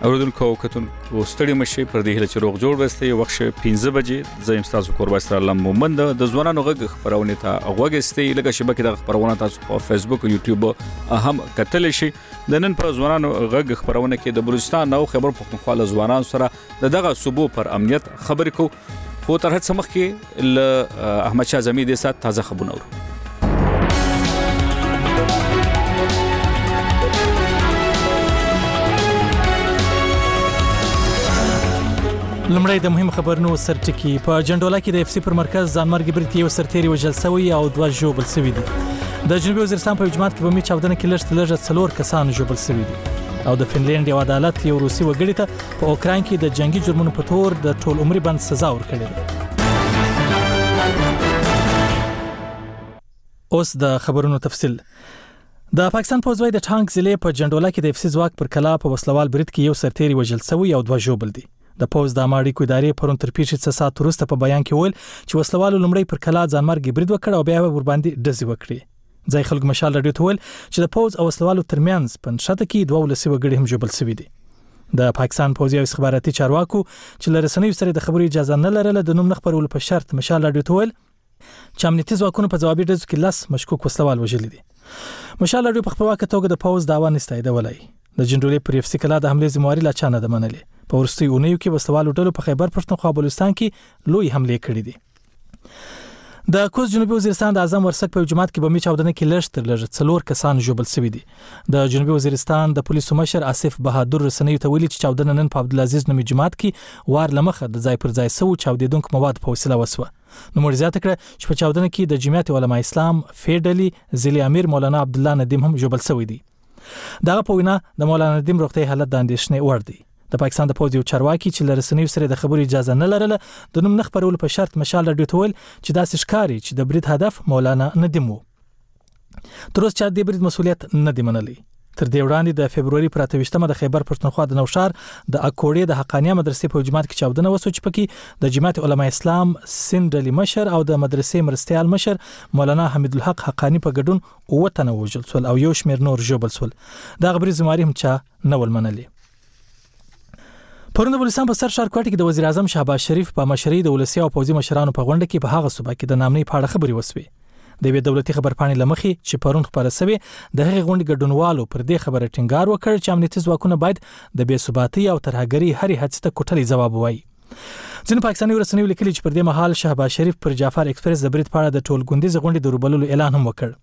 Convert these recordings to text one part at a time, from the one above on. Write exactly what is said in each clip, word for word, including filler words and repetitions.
اوردونکو کتونکو ستړي مشي پر دې هله چې روغ جوړ وسته یو وخت پنځه بجې زم تاسو قرباستر الله مومند د ځوانانو غږ خبرونه ته غوږستي لکه شبکې د خبرونه تاسو په فیسبوک او یوټیوب هم کتل شي د نن په ځوانانو غږ خبرونه کې د بلوچستان او خیبر پختونخوا ځوانان سره دغه صوبو پر امنیت خبرې کو خو تر هڅه مخ کې ل احمد شاه زمید سات تازه خبرونه ورو لمړی د مهم خبرونو سرټکی په جندولا کې د اف سی پر مرکز ځانمرګ برتی یو سرتيري وجل سوی او دوه جوبل سوي دي د جنوبي وزیرستان په جماعت کې بمي چاودنه کې لږ لږ څلور کسان جوبل سوي دي او د فنلند یو عدالت یو روسي وګړي ته په اوکراین کې د جنگي جرمونو په تور د ټول عمري بند سزا ورکړې ده. اوس د خبرونو تفصیل. د پاکستان پوځوي د ټانک ضلع په جندولا کې د اف سی ځواک پر کلا په وسلوال برید کې یو سرتيري وجل سوی او دوه جوبل دي. د پوز د امریکای ادارې پرون تر پیښې څه سات وروسته په بیان کې ویل چې وسلوالو لمړی پر کلا ځانمرګ برید وکړ او بیا ور باندې ډزې وکړې. ځای خلک مشال رادیو ته ویل چې د پوز او وسلوالو ترمنځ پنځه کې دوه ولسی وګړي هم جوبل شوي دي. د پاکستان پوځي او استخباراتي چارواکو چې لرسنوي سره د خبري اجازه نه لرله د نوم نه خبرول په شرط مشال رادیو ته ویل چې امنیتي ځواکونو په ځوابي ډزو کې لاس مشکوک وسلوال وژلي دي. مشال رادیو په خپلواکه توګه د پوز داوا نستایده ولای د جنډولې پر اف سی کلا د حمله ذمہواری لا چانه د منلې په ورستي اونیو کې وسوالو ډلو په خیبر پښتونخوا بلوچستان کې لوی حمله کړې دي. د کوز جنوبي وزیرستان د اعظم ورسک په جماعت کې بمي چاودنه کې لږ تر لږ څلور کسان جوبل شوي دي. د جنوبي وزیرستان د پولیسو مشر آصف بهادر رسنۍ ته ویلي چې چاودنه نن په عبدالعزیز نومي جماعت کې وار لمخه د ځای پر ځای سو چاودیدونکو مواد په وسیله وسوه. نو مور زیاته کړه چې په چاودنه کې د جمعیت علماء اسلام فیډلی ضلع امیر مولانا عبد الله ندیم هم جوبل شوی دی. دغه په وینا د مولانا ندیم روغتي حالت د اندېښنې وړ دی. د پاکستان د پوځ یو چارواکي چې لرسنوي سره د خبرو اجازه نه لرله د نوم نه خبرول په شرط مشال رادیو ته ویل چې دا ښکاری چې د برید هدف مولانا ندیم وو. تر اوسه چې د برید مسولیت نه دی منلی. تر دې وړاندې د فبرवरी پر اته ویشتمه د خیبر پښتونخوا د نوشار د اکوړې د حقانیه مدرسې په جماعت کې چاودنه وسو چې پکې د جماعت علماء اسلام سند علي مشر او د مدرسې مرستيال مشر مولانا حمید الحق حقانی په ګډون اوه تنه وژل شول او یو شمېر نور جوبل شول. دا خبري زماري هم چا نه ول منلي. پرون د بلوچستان په سر شهر کوټه کې د وزیر اعظم شهباز شریف په مشرۍ د ولسی او پوځي مشرانو په غونډه کې په هغه صوبه کې د نامنۍ په اړه خبري وسوي. د وی دولتي خبرپاڼې لمخې چې پرون خبره سوي د هغې غونډې ګډونوالو پر دې خبره ټینګار وکړ چې امنیتي ځواکونه باید د بې ثباتۍ او ترهګرۍ هرې هڅې ته کوټلې ځواب ووایي. ځینو پاکستاني رسنیو لیکلي چې پر دې مهال شهباز شریف پر جعفر ایکسپریس د برید په اړه د ټولګوندیز غونډې د روبللو اعلان هم وکړ.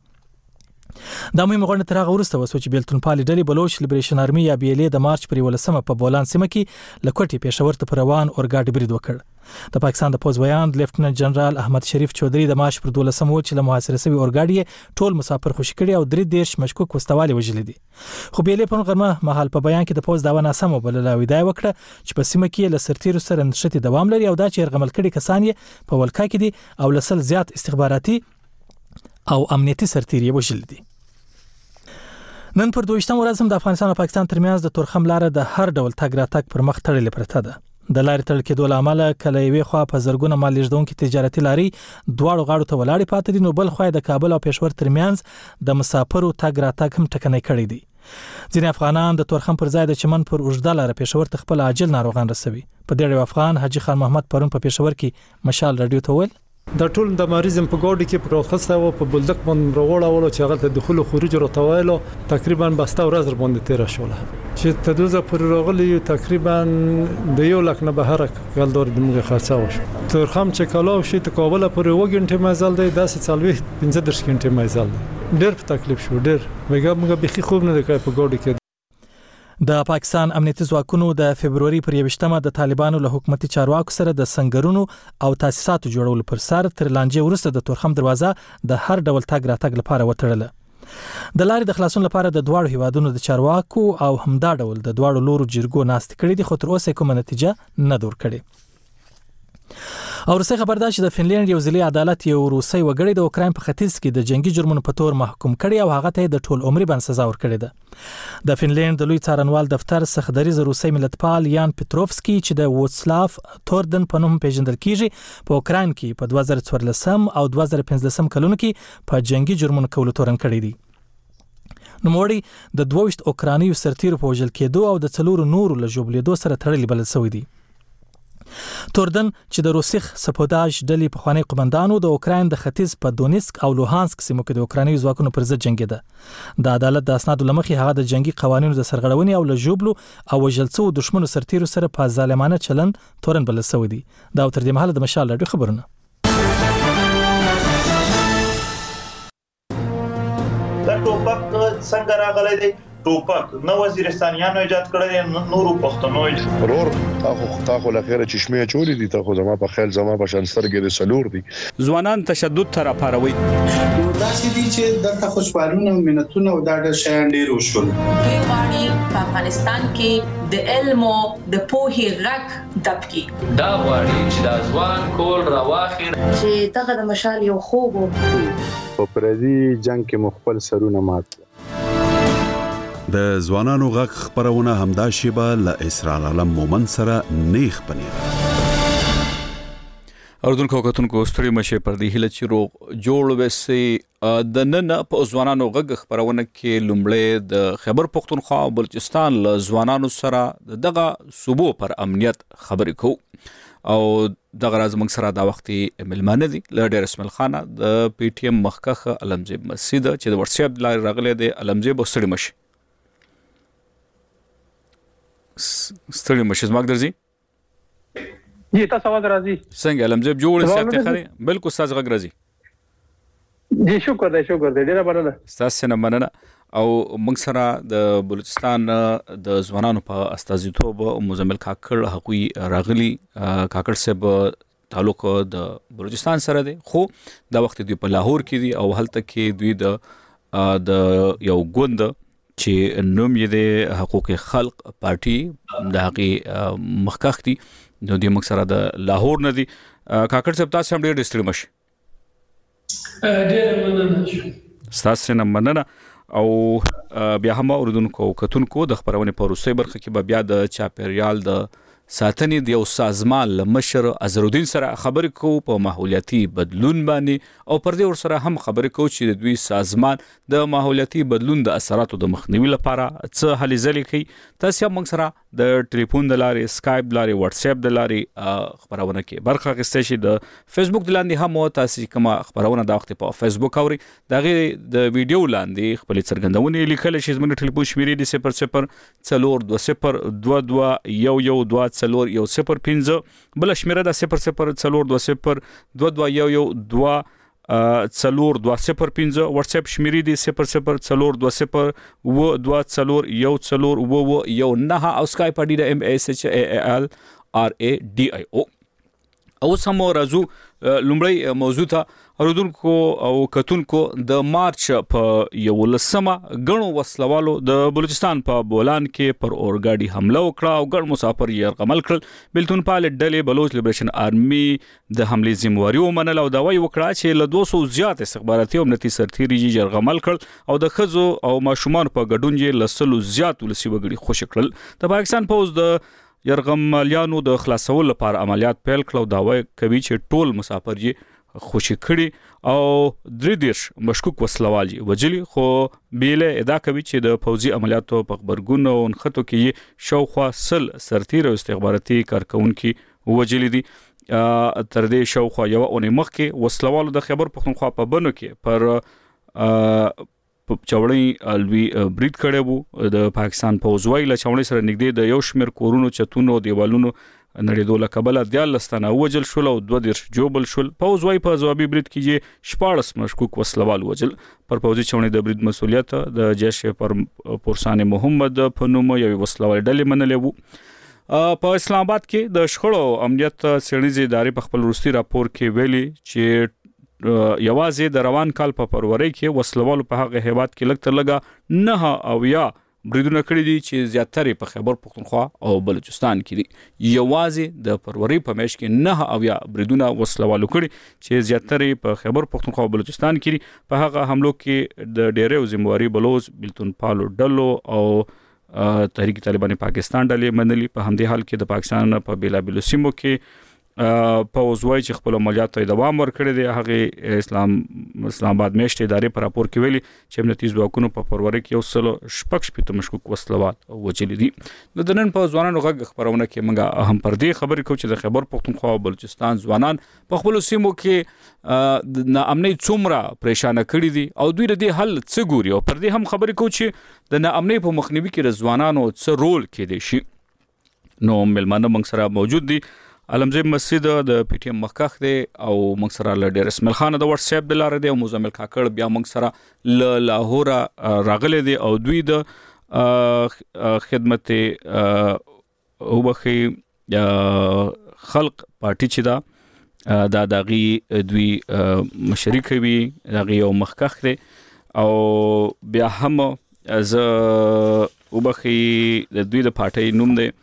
دا مهمه غونډه تر هغه وروسته وسو چې بیلتون پالي ډلې بلوچ لیبریشن آرمي یا بي ال اي د مارچ پر ولسمه په بولان سیمه کې لکوټي پېښور ته روان اورګاډي برید وکړ. د پاکستان د پوز بیان لیفټننټ جنرال احمد شریف چودري د مارچ پر دولسمه و چې له محاصره شوی اورګاډي ټول مسافر خوشی کړي او درې دیرش مشکوک وستوالي وژل دي. خو بي ال اي په غرمه مهال په بیان کې د پوز داوا ناسم وبلله او دا وکړه چې په سیمه کې له سرتیرو سره نشټي دوام لري او دا چې رغمل کړي کسان یې په ولکا کې دي او لسل زیات استخباراتي او امنیتي سرتیري وژل دي. نن پر دویشتم ورځ هم د افغانستان او پاکستان ترمنځ د تورخم لار د هر ډول تګ راتګ پر مخ تړلې پرته ده. د لارې تړل کېدو له امله کله یوې خوا په زرګونه مال لېږدونکي تجارتي لارې دواړو غاړو ته ولاړې پاتې دي، نو بل خوا د کابل او پېښور ترمنځ د مسافرو تګ راتګ هم ټکنی کړی دی. ځینې افغانان د تورخم پر ځای د چمن پر اوږده لاره پېښور ته خپل عاجل ناروغان رسوي. په دې اړه افغان حاجي خان محمد پرون په پېښور کې مشال رادیو ته ویل د ټول د مریضم په ګاډي کې پروخسته او په بلدک باندې راوړل چې هغه ته دخول او خروج راټوایلو تقریبا بسته ورځ باندې تیر شوله چې تدوزه پر راغلی تقریبا د یو لک نه بهر کال دور د موږ خرڅه وشو. تورخم چې کلاو شي ته کابل پر یو غنټه مزل دی داسې څلوي پنځه درش غنټه مزل دی. ډېر په تکلیف شو ډېر وګه موږ به خوب نه کوي په ګاډي کې. د پاکستان امنیتي ځواکونو د فبرवरी پر یوشتمه د طالبانو له حکومتي چارواکو سره د سنگرونو او تاسیساتو جوړولو پر سر تر لانجې وروسته د تورخم دروازه د هر ډول تګ راتګ لپاره وتړله. د لارې د خلاصون لپاره د دواړو هیوادونو د چارواکو او همدا ډول د دواړو لورو جرګو ناست کړي دي، خو تر اوسه کومه نتیجه نه دور کړي. او روسي خبردار چې د فنلند یو ځلې عدالت یو روسي وګړي د اوکراین په ختیځ کې د جنگي جرمونو په تور محکوم کړي او هغه ته د ټول عمري بند سزا ورکړې ده. د فنلند د لوی څارنوال دفتر سخدریز روسي ملتپال یان پټروفسکي چې د ووتسلاف تورډن په نوم پیژندل کیږي په اوکراین کې په دوه زره څوارلسم او دوه زره پنځلسم کلونو کې په جنگي جرمونو کولو تورن کړی دی. نوموړي د دوه ویشت اوکرانیو سرتیرو په وژل کېدو او د څلورو نورو له ژوبلېدو سره تړلي بلل شوی دی. توردن چې د روسیخ سپوداژ ډلې پخوانی قومندانو د اوکراین د ختیځ په دونیسک او لوهانسک سیمو کې د اوکراني ځواکونو پر ضد جنگیده. د عدالت د اسنادو لمخې هغه د جنگي قوانینو د سرغړونې او له ژوبلو او وژل شوو دښمنو سرتیرو سره په ظالمانه چلن تورن بلل شوی دی. دا تر دې مهاله د مشال راډیو خبرونه. دا ټوپک څنګه راغلی دی؟ ټوپک نو وزیرستانیانو ایجاد کړی، نورو پښتنو ورور تاخو تاخو لخيره چشمه چوری دي، تاخو زما په خیال زما په شانسترګې د سلور دي. ځوانان تشدد تر پاروي دا چې دي چې د خوشحالونه مينتونه او د شیان ډیر وشول. دوی غواړي په افغانستان کې د علم او د پوهې غږ دبکي. دا غواړي چې د ځوان کول راواخیر چې دغه د مشال یو خوب په پردي جنگ کې مخبل سرونه مات. د ځوانانو غږ خبرونه همدا شیبه له اسرار عالم مومن سره نیخ پنیر. اردن کوکتونکو ستړي مشه پر دی هله چې روغ جوړ وسي د نن په ځوانانو غږ خبرونه کې لومړی د خیبر پختونخوا او بلوچستان له ځوانانو سره دغه صوبو پر امنیت خبرې کو او دغه راز موږ سره دا وخت ملمانه دي له ډیر اسماعیل خان د پی ټی ایم مخکخ علمزیب مسجد چې د واتس اپ لارې راغلي دی. علمزیب ستړي مشه ستړي مشه زما درځي جی تاسو आवाज راځي څنګه علمزیب جوړ ساتي خري بالکل ساز غږ راځي جی شکر دی شکر دی ډیره مننه تاسو نه مننه. او موږ سره د بلوچستان د ځوانانو په استازیتوب مزمل کاکړ حقوقي راغلي کاکړ صاحب تعلق د بلوچستان سره دی، خو دا وخت دی په لاهور کې دی او هلته کې دوی د د یو ګوند چې نوم یې د حقوق خلق پارټي د حقي مخکخ دي نو د موږ سره د لاهور نه دي. کاکړ صاحب تاسو هم ډېر ډېر مشه ډېر مننه تاسو نه مننه. او بیا هم اوردونکو کتونکو د خبرونه په روسي برخه کې به بیا د چاپیریال د ساتنې د یو سازمان مشر اظهرالدین سره خبرې کوو په ماحولیاتي بدلون باندې او پر دې ور سره هم خبرې کوو چې د دوی سازمان د ماحولیاتي بدلون د اثراتو د مخنیوي لپاره څه هلې ځلې کوي. تاسو هم موږ سره د ټلیفون د لارې سکایپ لارې واتس اپ د لارې خبرونه کې برخه اخیستئ شئ. د فیسبوک د لاندې هم تاسو کوم خبرونه دا وخت په فیسبوک اوري دا غي د ویډیو لاندې خپل څرګندونه لیکل شي. زموږ ټلیفون شمیرې د صفر صفر څلور دوه صفر دوه دوه یو یو دوه څلور یو صفر پنځه بل شمیره د صفر صفر څلور دوه صفر دوه دوه یو یو دوه څلور دوه صفر پنځه. واتس اپ شمیرې د صفر صفر څلور دوه صفر و دوه څلور یو څلور و و یو نه او سکایپ اډی د ام اس ایچ ا ال ار ا ډی آی او. او سمو راځو لومړی موضوع ته. اوردونکو او کتونکو د مارچ په یو لسمه غنو وسلوالو د بلوچستان په بولان کې پر اورګاډي حمله وکړه او ګڼ مسافر یې یرغمل کړل. بلتون پال ډلې بلوچ لیبریشن آرمي د حملې ذمہواری ومنل او دا وایي وکړه چې له دوه سوه زیات استخباراتي امنیتي سرتیري یې یرغمل کړل او د خزو او ماشومان په ګډون یې لسلو زیات ولسی وګړي خوشی کړل. د پاکستان پوز د یرغمالیانو د خلاصولو لپاره عملیات پیل کړو. دا وایي کوي چې ټول مسافر یې خوشی کړي او درې دیرش مشکوک وسلوال وجلی، خو بیله ادا کوي چې د فوزي عملیاتو په خبرګون او نخټو کې شاوخوا سل سرتیر او استخباراتي کارکونکو وجلی دي. تر دې شاوخوا یو اونۍ مخکې وسلوالو د خیبر پختونخوا په بنو کې پر چوړی الوی برید کړی وو. د پاکستان پوځوي له چوړی سره نږدې د یو شمیر کورونو چتونو دیوالونو نړیدو له کبله دیالستانه وجل شول او دوه دیرش جوبل شول. پوځوي په ځوابي برید کې شپاړس مشکوک وسلوال وجل. پر پوځي چوړی د برید مسولیت د جیش پر پورسان محمد په نوم یو وسلوال ډلې منلې وو. په اسلام آباد کې د شخړو امنیت څېړنیزې ادارې په خپل وروستي راپور کې ویلي چې یوازې د روان کال په فروری کې وسلوالو په هغه هیواد کې لږ تر لږه نه او یا بریدونه کړی دي چې زیاتره په خیبر پختونخوا او بلوچستان کې دي. یوازې د فروری په میاشت کې نه او یا بریدونه وسلوالو کړی چې زیاتره په خیبر پختونخوا او بلوچستان کې دي. په هغه حملو کې د ډیرو ذمہواری بلوچ بلتون پالو ډلو او تحریک طالبان پاکستان ډلې منلي. په همدې حال کې د پاکستان په بیلابیلو سیمو کې پوز وای چې خپل عملیات ته دوام ورکړي دي. هغه اسلام اسلام آباد میشته ادارې پر راپور کې ویلي چې امنیتي ځواکونو په فروری کې یو سل شپږ شپږ مشکوک وسلوات وجلي دي. د نن په ځوانانو غږ خبرونه کې موږ هم پر دې خبرې کوو چې د خیبر پختونخوا او بلوچستان ځوانان په خپل سیمو کې د ناامنۍ څومره پریشان کړي دي او دوی د حل څه ګوري او پر دې هم خبرې کوو چې د ناامنۍ په مخنیوي کې د ځوانانو څه رول کې دي شي. نو ملمانه موږ سره موجود دي. علمزی مسجد د پی ټی ایم مخکخ دی او موږ سره ل ډیر اسماعیل خان د واتس اپ د لارې دی او مزمل کاکړ بیا موږ سره ل لاهور راغلي دي او دوی د خدمت او بخي خلق پارټي چې دا دا دغه دوی مشرک وي دغه یو مخکخ دی او بیا هم از او بخي د دوی د پارټي نوم دی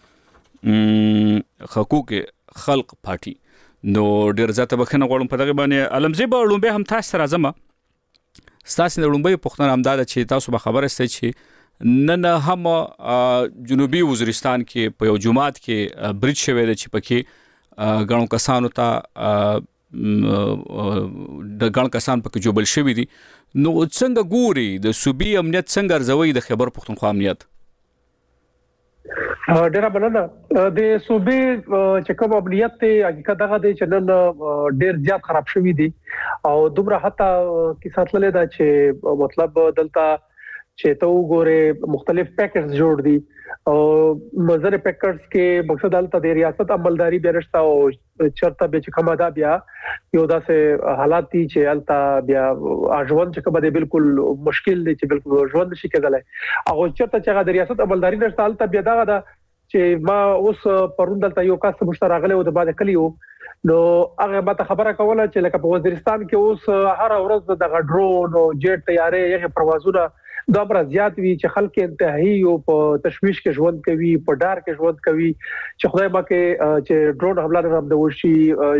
حقوق خلق پارټي. نو ډیر زیاته بخنه غواړم په دغه باندې علمزی به لومبه هم تاسو سره زما تاسو د لومبه پښتنه همدار چې تاسو به خبره ستئ چې نن هم جنوبي وزیرستان کې په یو جماعت کې برج شوی دی چې پکې غنو کسانو ته د غن کسان پکې جوړل شوی دي. نو څنګه ګوري د صوبي امنیت څنګه ارزوي د خیبر پختونخوا امنیت؟ ډیره بلنه د صوبې چې کوم امنیت ته حقیقت دغه دی چې نن ډیر زیات خراب شوی دی او دومره حتی کیسه تللې ده چې مطلب دلته چې ته وګوره مختلف پیکټس جوړ دي او نظر پیکټس کې مقصد دلته د ریاست عملداري بیرشتا او چرته به چې کومه دا بیا یو داسې حالات دي چې الته بیا اجوان چې کومه دی بالکل مشکل دي چې بالکل ژوند شي کېدلای او چرته چې د ریاست عملداري نشته الته بیا دا ده چې ما اوس پروند دلته یو کس مشترغله او د بعد کلیو نو هغه ماته خبره کوله چې لکه په وزیرستان کې اوس هر ورځ د ډرون او جیټ طیارې یغه پروازونه دا بر زیات وی چې خلک انتهایی او په تشویش کې ژوند کوي په ډار کې ژوند کوي چې خدای ما کې چې ډرون حمله نه رب د وشي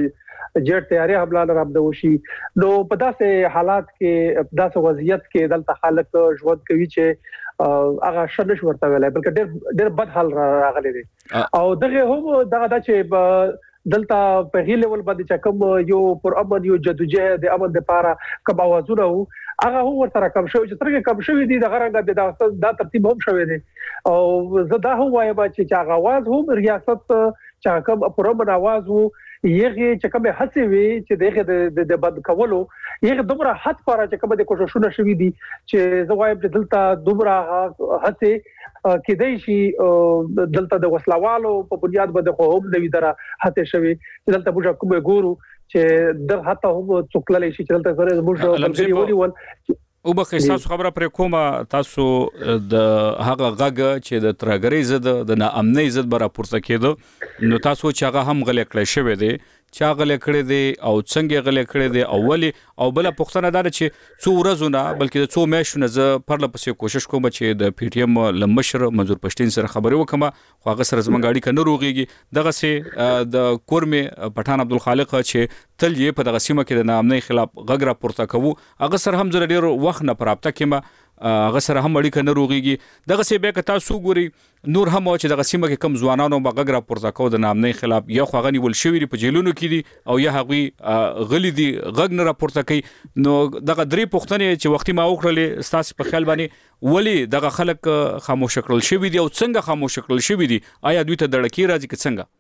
جیټ طیارې حمله نه رب د وشي نو په داسې حالات کې داسې وضعیت کې دلته خلک ژوند کوي چې هغه شنش ورته ویلای بلکې ډېر ډېر بد حال راغلي دي او دغه هم دغه د چې دلته په هی لیول باندې چې کوم یو پر امن یو جدوجہد د امن لپاره کوم اوازونه وو هغه هو ورته کم شوی چې ترګه کم شوی دي د غرنګ د دا ترتیب هم شوی دي او زه دا هم وایم چې هغه आवाज هم ریاست چې کوم پر امن आवाज وو یغه چې کوم هڅه وی چې دغه د بند کولو یغه دومره حد پاره چې کوم د کوششونه شوی دي چې زه وایم چې دلته دومره هڅه کېدای شي دلته د وسلوالو په بنیاد باندې خو هم نوې دره هڅه شوی چې دلته موږ کوم ګورو چې در حتی هم څوکللی شي چې دلته زره موږ بلګری ونیول او بخې تاسو خبره پر کومه تاسو د هغه غږ چې د ترګری زد د ناامنۍ زد بر راپورته کېدو نو تاسو چې هغه هم غلې کړی شوی دی چا غلې کړی دی او څنګه غلې کړی دی اولی او بل پښتنه دار چې څو ورځې نه بلکې د څو میاشتو زه پرله پسې کوشش کوم چې د پی ټی ایم لمشر منظور پښتين سره خبرې وکم خو هغه سره زمونږ اړیکه نه روغيږي دغه سي د کورمه پټان عبدالخالق چې تل یې په دغه سیمه کې د ناامنۍ خلاف غږ راپورته کوو هغه سره هم زره ډیر وخت نه پرابطه کېما هغه سره هم اړیکه نه روغيږي دغه سی به که تاسو ګوري نور هم چې دغه سیمه کې کم ځوانانو بغږ راپورته کوو د ناامنۍ خلاف یا خو غني ول شوی په جیلونو کې دي او یا هغه غلي دي غږ نه راپورته کوي نو دغه درې پښتنې چې وختي ما وکړلې ستاسو په خیال باندې ولی دغه خلک خاموش کړل شوی دي او څنګه خاموش کړل شوی دي آیا دوی ته دړکی راځي که څنګه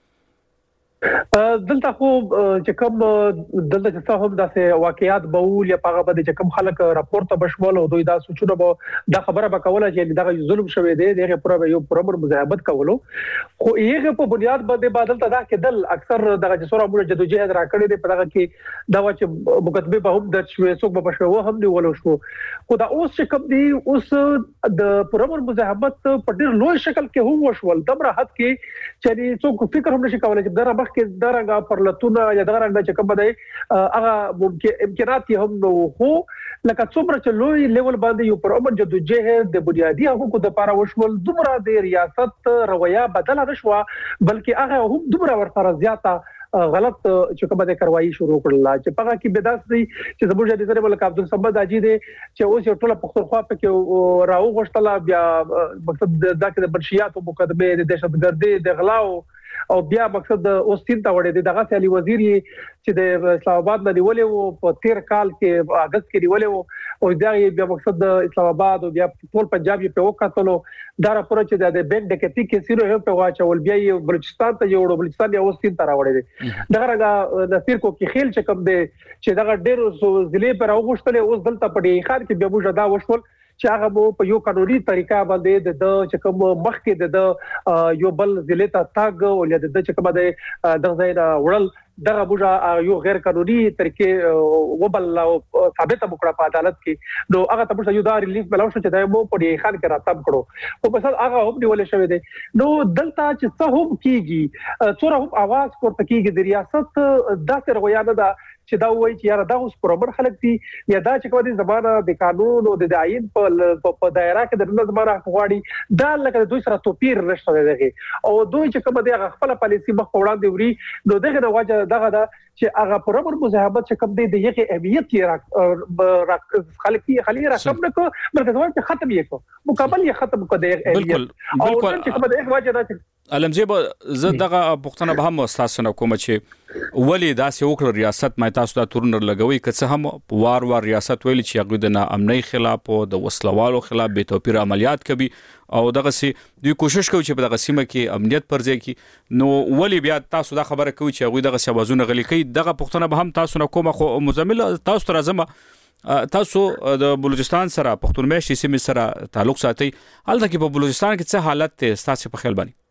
دلته خو چې کوم دلته چې هم داسې واقعیات بول یا هغه باندې چې کوم خلک راپورته بشمول او دوی دا سوچونه به دا خبره به کوله چې دا ظلم شوی دی دغه پوره یو پرمر مزاحمت کولو خو یغه په بنیاد باندې بدل ته دا کېدل اکثر دغه چې سره موږ جدوجہد راکړي دی په دغه کې دا چې مقدمه به هم د شوي څوک به شوي هم نیول شو خو دا اوس چې کوم دی اوس د پرمر مزاحمت په ډیر لوی شکل کې هم وشول دمر حد کې چې څوک فکر هم نشي کولای چې دا کې درنګ پرلتونه یا درنګ چې کوم دی هغه ممکن امکانات هم نو خو لکه څومره چې لوی لیول باندې یو پر امن جدوجہد د بنیادی حقوقو د لپاره وشول دومره د ریاست رویه بدله نشو بلکې هغه هم دومره ورته زیاته غلط چې کومه د کاروایی شروع کړل چې پغه کې بداس دي چې زموږ د نظر ملک عبد الصمد اجي دي چې اوس یو ټوله پښتونخوا په کې راو غشتله بیا مقصد دا کې د بنشيات او مقدمه د دهشتګردي د غلاو او بیا مقصد اوس سین ته وړي دغه علي وزیر چې د اسلام آباد نه نیولې وو په تیر کال کې اگست کې نیولې وو او دا بیا مقصد د اسلام آباد او بیا ټول پنجاب یې په وکړلو دا راپور چې د بینک ډکټي کې سیرو هم په واچول بیا یې بلوچستان ته جوړو بلوچستان یې اوس سین ته راوړي دي دغه رنګه د سیر کو کې خیل چې کوم دی چې دغه ډېر ضلع پر اوغشتل اوس دلته په دې خار کې بیا موږ دا وشول چې هغه مو په یو قانوني طریقه باندې د چې کوم مخکې د یو بل ضلع ته تاګ او د چې کوم د د ځای وړل دغه موږ یو غیر قانوني طریقې وبل ثابت وکړه په عدالت کې نو هغه ته یو دا ریلیف بلاو شو چې دا مو په دې خان کې راتب کړو او په سر هغه هم نیول شوی دی نو دلته چې څه هم کیږي څوره هم आवाज کوته کیږي د ریاست داسې رویانه ده چې دا وایي چې یاره دا اوس پرمر خلک دي یا دا چې کوم دي زمانہ د قانون او د عین په په دایره کې د زمانہ غواړي دا لکه دوی سره توپیر نشته دی او دوی چې کوم دي هغه خپل پالیسي مخ وړاندې وړي نو دغه د وجه دغه دا چې هغه پرمر مزاحمت چې کوم دي د یغه اهمیت کې خلک خلی رقم نه کو بلکې ځوان چې ختم یې کو مکمل یې ختم کو د اهمیت او چې کوم دي وجه دا علمزیب زه دغه پښتنه به هم تاسو نه کوم چې ولی داسې وکړ ریاست مې تاسو دا تورنر لګوي که څه هم وار وار ریاست ویل چې هغه د ناامنۍ خلاف او د وسلوالو خلاف به توپیر عملیات کوي او دغه سي دوی کوشش کوي چې په دغه سیمه کې امنیت پر ځای کې نو ولی بیا تاسو دا خبره کوي چې هغه دغه سوازونه غلي کوي دغه پښتنه به هم تاسو نه کوم خو مزمل تاسو تر ازمه تاسو د بلوچستان سره پښتون مېشتي سیمه سره تعلق ساتي هلته کې په بلوچستان کې څه حالت ته تاسو په خیال باندې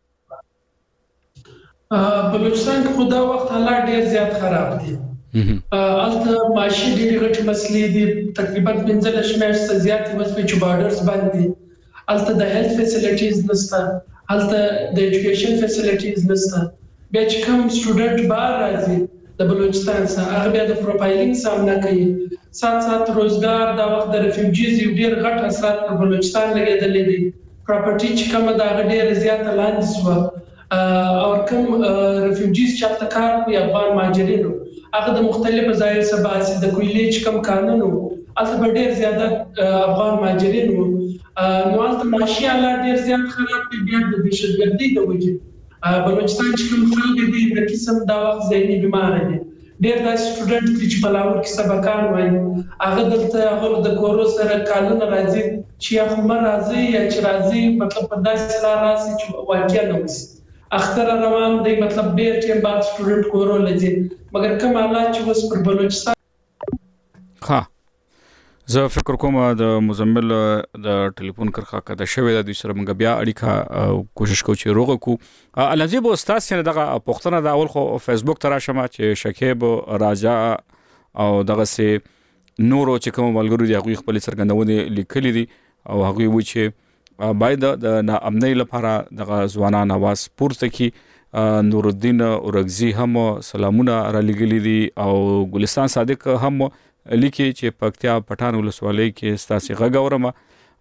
بلوچستان کې خدا وخت حالات ډیر زیات خراب دي البته ماشي ډیر غټ مسلې دي تقریبا پنځه لس میاشتې زیات وسپې چې بارډرز باندې البته د هیلث فیسیلیټیز نشته البته د ایجوکیشن فیسیلیټیز نشته بیا چې کوم سټوډنټ بار راځي د بلوچستان څخه هغه بیا د پروفایلینګ سامنا کوي سات سات روزګار دا وخت د ریفیوجیز یو ډیر غټ اثرات په بلوچستان لګیدلې دي پراپرټي چې کوم دا ډیر زیات لاندې شو او کوم ریفیوجیز چې تاسو کار کوي افغان مهاجرینو هغه د مختلفو ځایونو سبا چې د کویلې چې کوم قانونو اصل ډیر زیاته افغان مهاجرینو نو البته معاشي حالات ډیر زیات خراب دي بیا د دهشتګردي د وجې بلوچستان چې کوم خلک دي د قسم دا وخت ذهني بیمار دي ډیر د سټوډنټ چې په لاور کې سبقان وایي هغه دلته هغه د کورو سره قانون راځي چې هغه راځي یا چې راځي مطلب په داسې لار راځي چې واقعیا نه وي اختر روان دی مطلب ډیر ټیم بعد سټوډنټ کورو لږی مګر کوم حالات چې اوس پر بلوچستان ها زه فکر کوم د مزمل د ټلیفون کرخه کده شوی د دوی سره موږ بیا اړیکه کوشش کوو چې روغ کو الانزیب استاد سره دغه پښتنه د اول خو فیسبوک ترا شمه چې شکیب راجا او دغه سي نورو چې کوم ملګرو دی هغه خپل سرګندونه لیکلي دي او هغه و چې باید د ناامنۍ لپاره دغه ځوانان आवाज پورته کی نور الدین اورغزی هم سلامونه را لګلی دي او ګلستان صادق هم لیکي چې پکتیا پټان ولسوالۍ کې ستاسو غږ اورم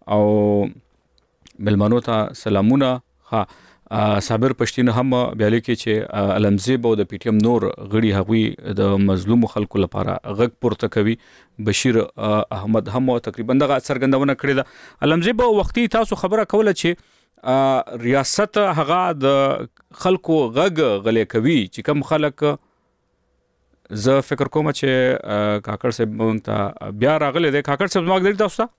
او ملمنو ته سلامونه ها صابر پښتين هم بیا لیکي چې علمزیب او د پی ټی ایم نور غړي هغوی د مظلوم خلکو لپاره غږ پورته کوي بشیر احمد هم تقریبا دغه څرګندونه کړې ده علمزیب وختي تاسو خبره کوله چې ریاست هغه د خلکو غږ غلې کوي چې کوم خلک زه فکر کوم چې کاکړ صاحب مونږ ته بیا راغلی دی کاکړ صاحب زما غږ تاسو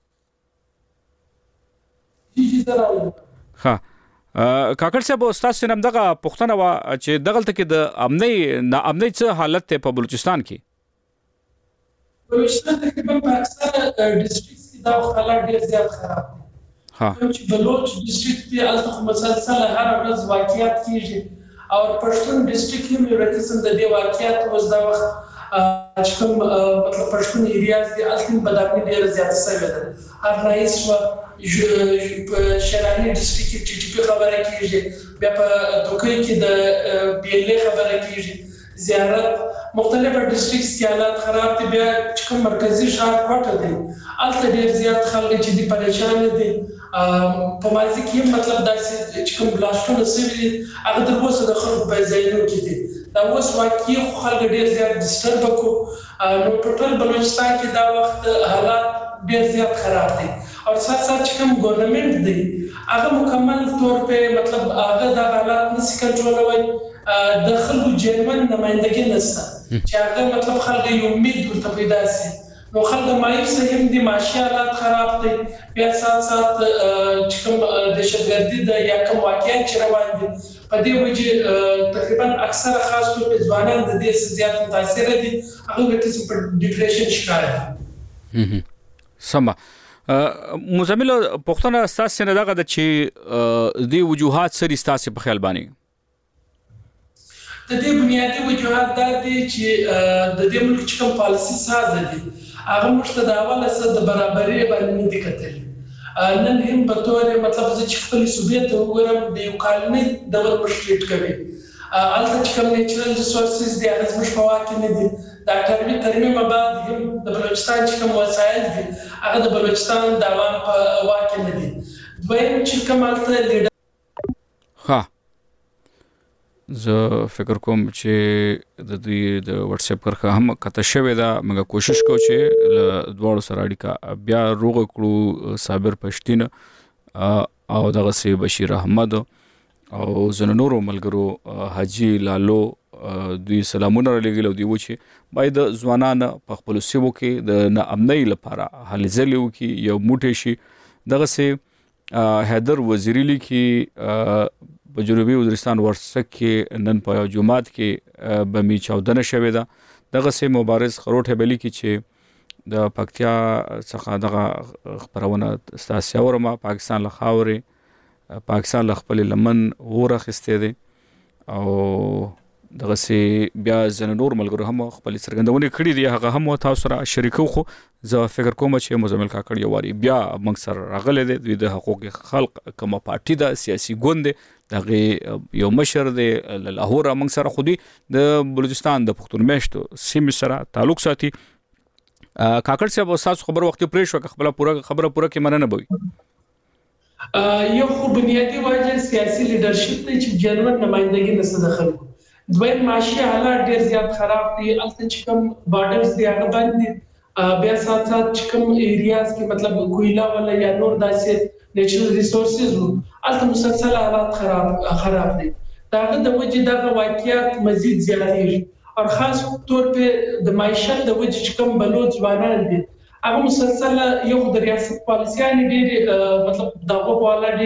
ته ها کاکړ صاحب استاد سینم دغه پښتنه وا چې دغلت کې د امنۍ نا امنۍ څه حالت ته په بلوچستان کې بلوچستان تقریبا په اکثر ډیسټریکټس کې دا حالات ډیر زیات خراب دي ها چې بلوچ ډیسټریکټ کې الته مسلسل هر ورځ واقعیت کیږي او پښتون ډیسټریکټ کې مې رقم د دې واقعیت اوس دا وخت چې کوم مطلب پښتون ایریاز دي الته بدامي ډیر زیات شوی ده هر رئیس و شرعي ډیسټریکټ چې ټي پی خبره کیږي بیا په دوکې کې د پی ال ا خبره کیږي زیارت مختلفه ډیسټریکټس کې حالات خراب دي بیا چې کوم مرکزی ښار کوټه دي الته ډیر زیات خلک چې دي پریشان دي په مازی کې مطلب داسې چې کوم بلاشتونه سوي هغه د اوسه د خلکو په ځایونو کې دي دا اوس واقعي خلک ډیر زیات ډیسټرب کو نو ټول بلوچستان کې دا وخت حالات ډیر زیات خراب دي او سات سات چې کوم ګورنمنت دی هغه مکمل تور په مطلب هغه د حالات نس کنټرولوي د خلکو جرمن نمائندګي نشته چې هغه مطلب خلک یو امید ورته پیدا شي نو خلک مایوس هم دي معاشي حالات خراب دي بیا سات سات چې کوم دهشتګردي د یا کوم واقعیت چې روان دي په دې وجه تقریبا اکثره خاص طور په ځوانان د دې زیات متاثر دي هغه د قسم په ډیپریشن شکار دي سم مزمل پښتنه اساس نه دغه د چې د وجوهات سری اساس په خیال باندې د دې بنیادی وجوهات دا دي چې د دې ملک چې کوم پالیسي ساز دي هغه مشته د اوله سره د برابرۍ باندې دي کتل نن هم په تور مطلب چې خپل صوبې ته وګورم د یو کالني دغه مشکلات کوي الته چې کوم نیچرل ریسورسز دي هغه زموږ په واکه نه دي د اکاډمي ترمیم بعد هم د بلوچستان چې کوم وسایل دي هغه د بلوچستان د عوام په واکه نه دي دویم چې کوم الته لیډر ها زه فکر کوم چې د دې د واتس اپ کرخه هم کته شوې ده موږ کوشش کوو چې له دوړو سره اړیکه بیا روغ کړو صابر پښتين او دغه سي بشیر احمد او زنورو ملګرو حاجی لالو دوی سلامونه لګیلو دی و چې باید ځوانان په خپل سیمو کې د ناامنۍ لپاره هلې ځلې وکي یو موټی شي دغه سي حیدر وزیری لیکي په جنوبي وزیرستان ورسک کې نن په جمعات کې بمی چودنه شوې ده دغه سه مبارز خروټه بلی کې چې د پکتیا څخه دغه خبرونه ستاسو ورما پاکستان له خاورې پاکستان له خپل لمن ورخسته دي او دغه سه بیا زنور ملګرو هم خپل سرګندونه کړی دی هغه هم تاسو سره شریکو خو زه فکر کوم چې مزمل کاکړ یو واری بیا موږ سره راغله دي د حقوق خلق کومه پارټي د سیاسي ګوند دغه یو مشر دی لاهور موږ سره خودي د بلوچستان د پښتون میشتو سیم سره تعلق ساتي کاکړ صاحب تاسو خبر وخت پرې شو خپل پوره خبره پوره کې مننه بوي یو خو بنیادی وجه سیاسي لیدرشپ ته چې جنرال نمائندګي نسته دخل دویم معاشي حالات ډیر زیات خراب دي الته چې کوم بارډرز دی هغه باندې بیا سات سات چې کوم ایریاز کې مطلب کویلا ولا یا نور داسې نیچرل ریسورسز الته مسلسل حالات خراب خراب دي داغه د وجې دغه واقعیت مزید زیاتېږي او خاص طور په د معیشت د وجې چې کوم بلوچ ځوانان دي هغه مسلسل یو د ریاست پالیسیانه ډیر مطلب دغه په اړه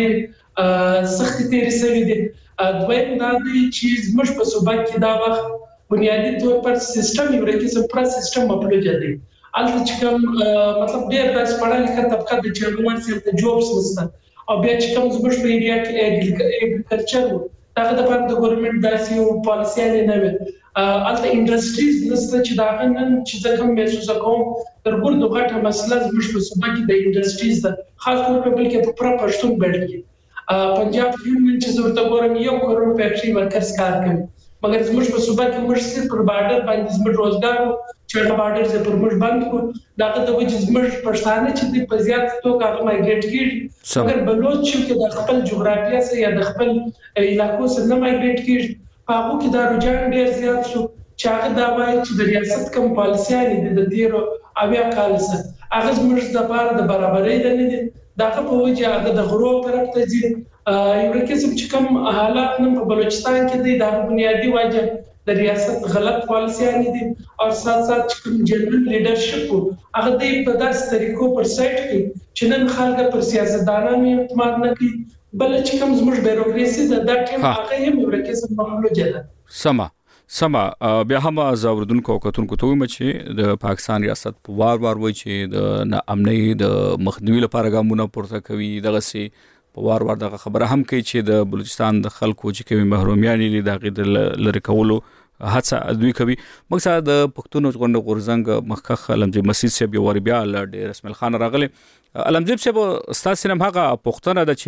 ډیر سخت تیری سوي دي دویم دا دی چې زموږ په صوبه کې دا وخت بنیادی طور پر سیستم یو رکیسه پر سیستم مپلوجه دی الته چې کوم مطلب ډیر داس پړه لیکه طبقه د چیرمن سره د جوبس نشته او بیا چې کوم زموږ په ایریا کې اګریکلچر دغه د پاره د ګورنمنت داسې یو پالیسي نه وي الته انډستریز نشته چې دا نن چې کوم محسوس کوم ترګور دغه مسله زموږ په صوبه کې د انډستریز د خاص طور په بل کې په پرا پښتون بیلټ کې پنجاب یونین چې زورته ګورم یو کروڑ فیکټری ورکرز کار کوي مګر زموږ په صوبه کې موږ صرف پر بارډر باندې زموږ روزګار چې د بارډر زه پر موږ باندې کو داغه د وجه زموږ پښتانه چې د پزیات توګه هغه مایګریټ کیږي مګر بلوچ چې د خپل جغرافیه سره یا د خپل علاقو سره نه مایګریټ کیږي هغه کې دا رجحان ډیر زیات شو چې هغه دا وایي چې د ریاست کوم پالیسیانه د تیرو اویا کال سره هغه زموږ د بار د برابرۍ د نه دي داغه په وجه هغه د غرو طرف ته ځي یو رکیسم چې کوم حالات نن په بلوچستان کې دي د بنیادی وجه د ریاست غلط پالیسیانه دي او سات سات چې کوم جنرال لیدرشپ هغه د په داسې طریقو پر سایت کې چې نن خلک پر سیاستدانانو اعتماد نه کوي بل چې کوم زموږ بیروکراسي د دا ټیم هغه هم یو رکیسم محلوجه ده سما سما بیا هم زاوردونکو کتونکو ته ویم چې د پاکستان ریاست په وار وار وایي چې د ناامنۍ د مخنیوي لپاره ګامونه پورته کوي دغه سي په وار وار دغه خبره هم کوي چې د بلوچستان د خلکو چې کومي محرومیان دي دغه د لری کولو هڅه دوی کوي مقصد د پښتون ژوند غورزنګ مخکخ علمجی مسجد سی بیا ور بیا ل رسمل خان راغله علمجی سی استاد سینم هغه پښتون د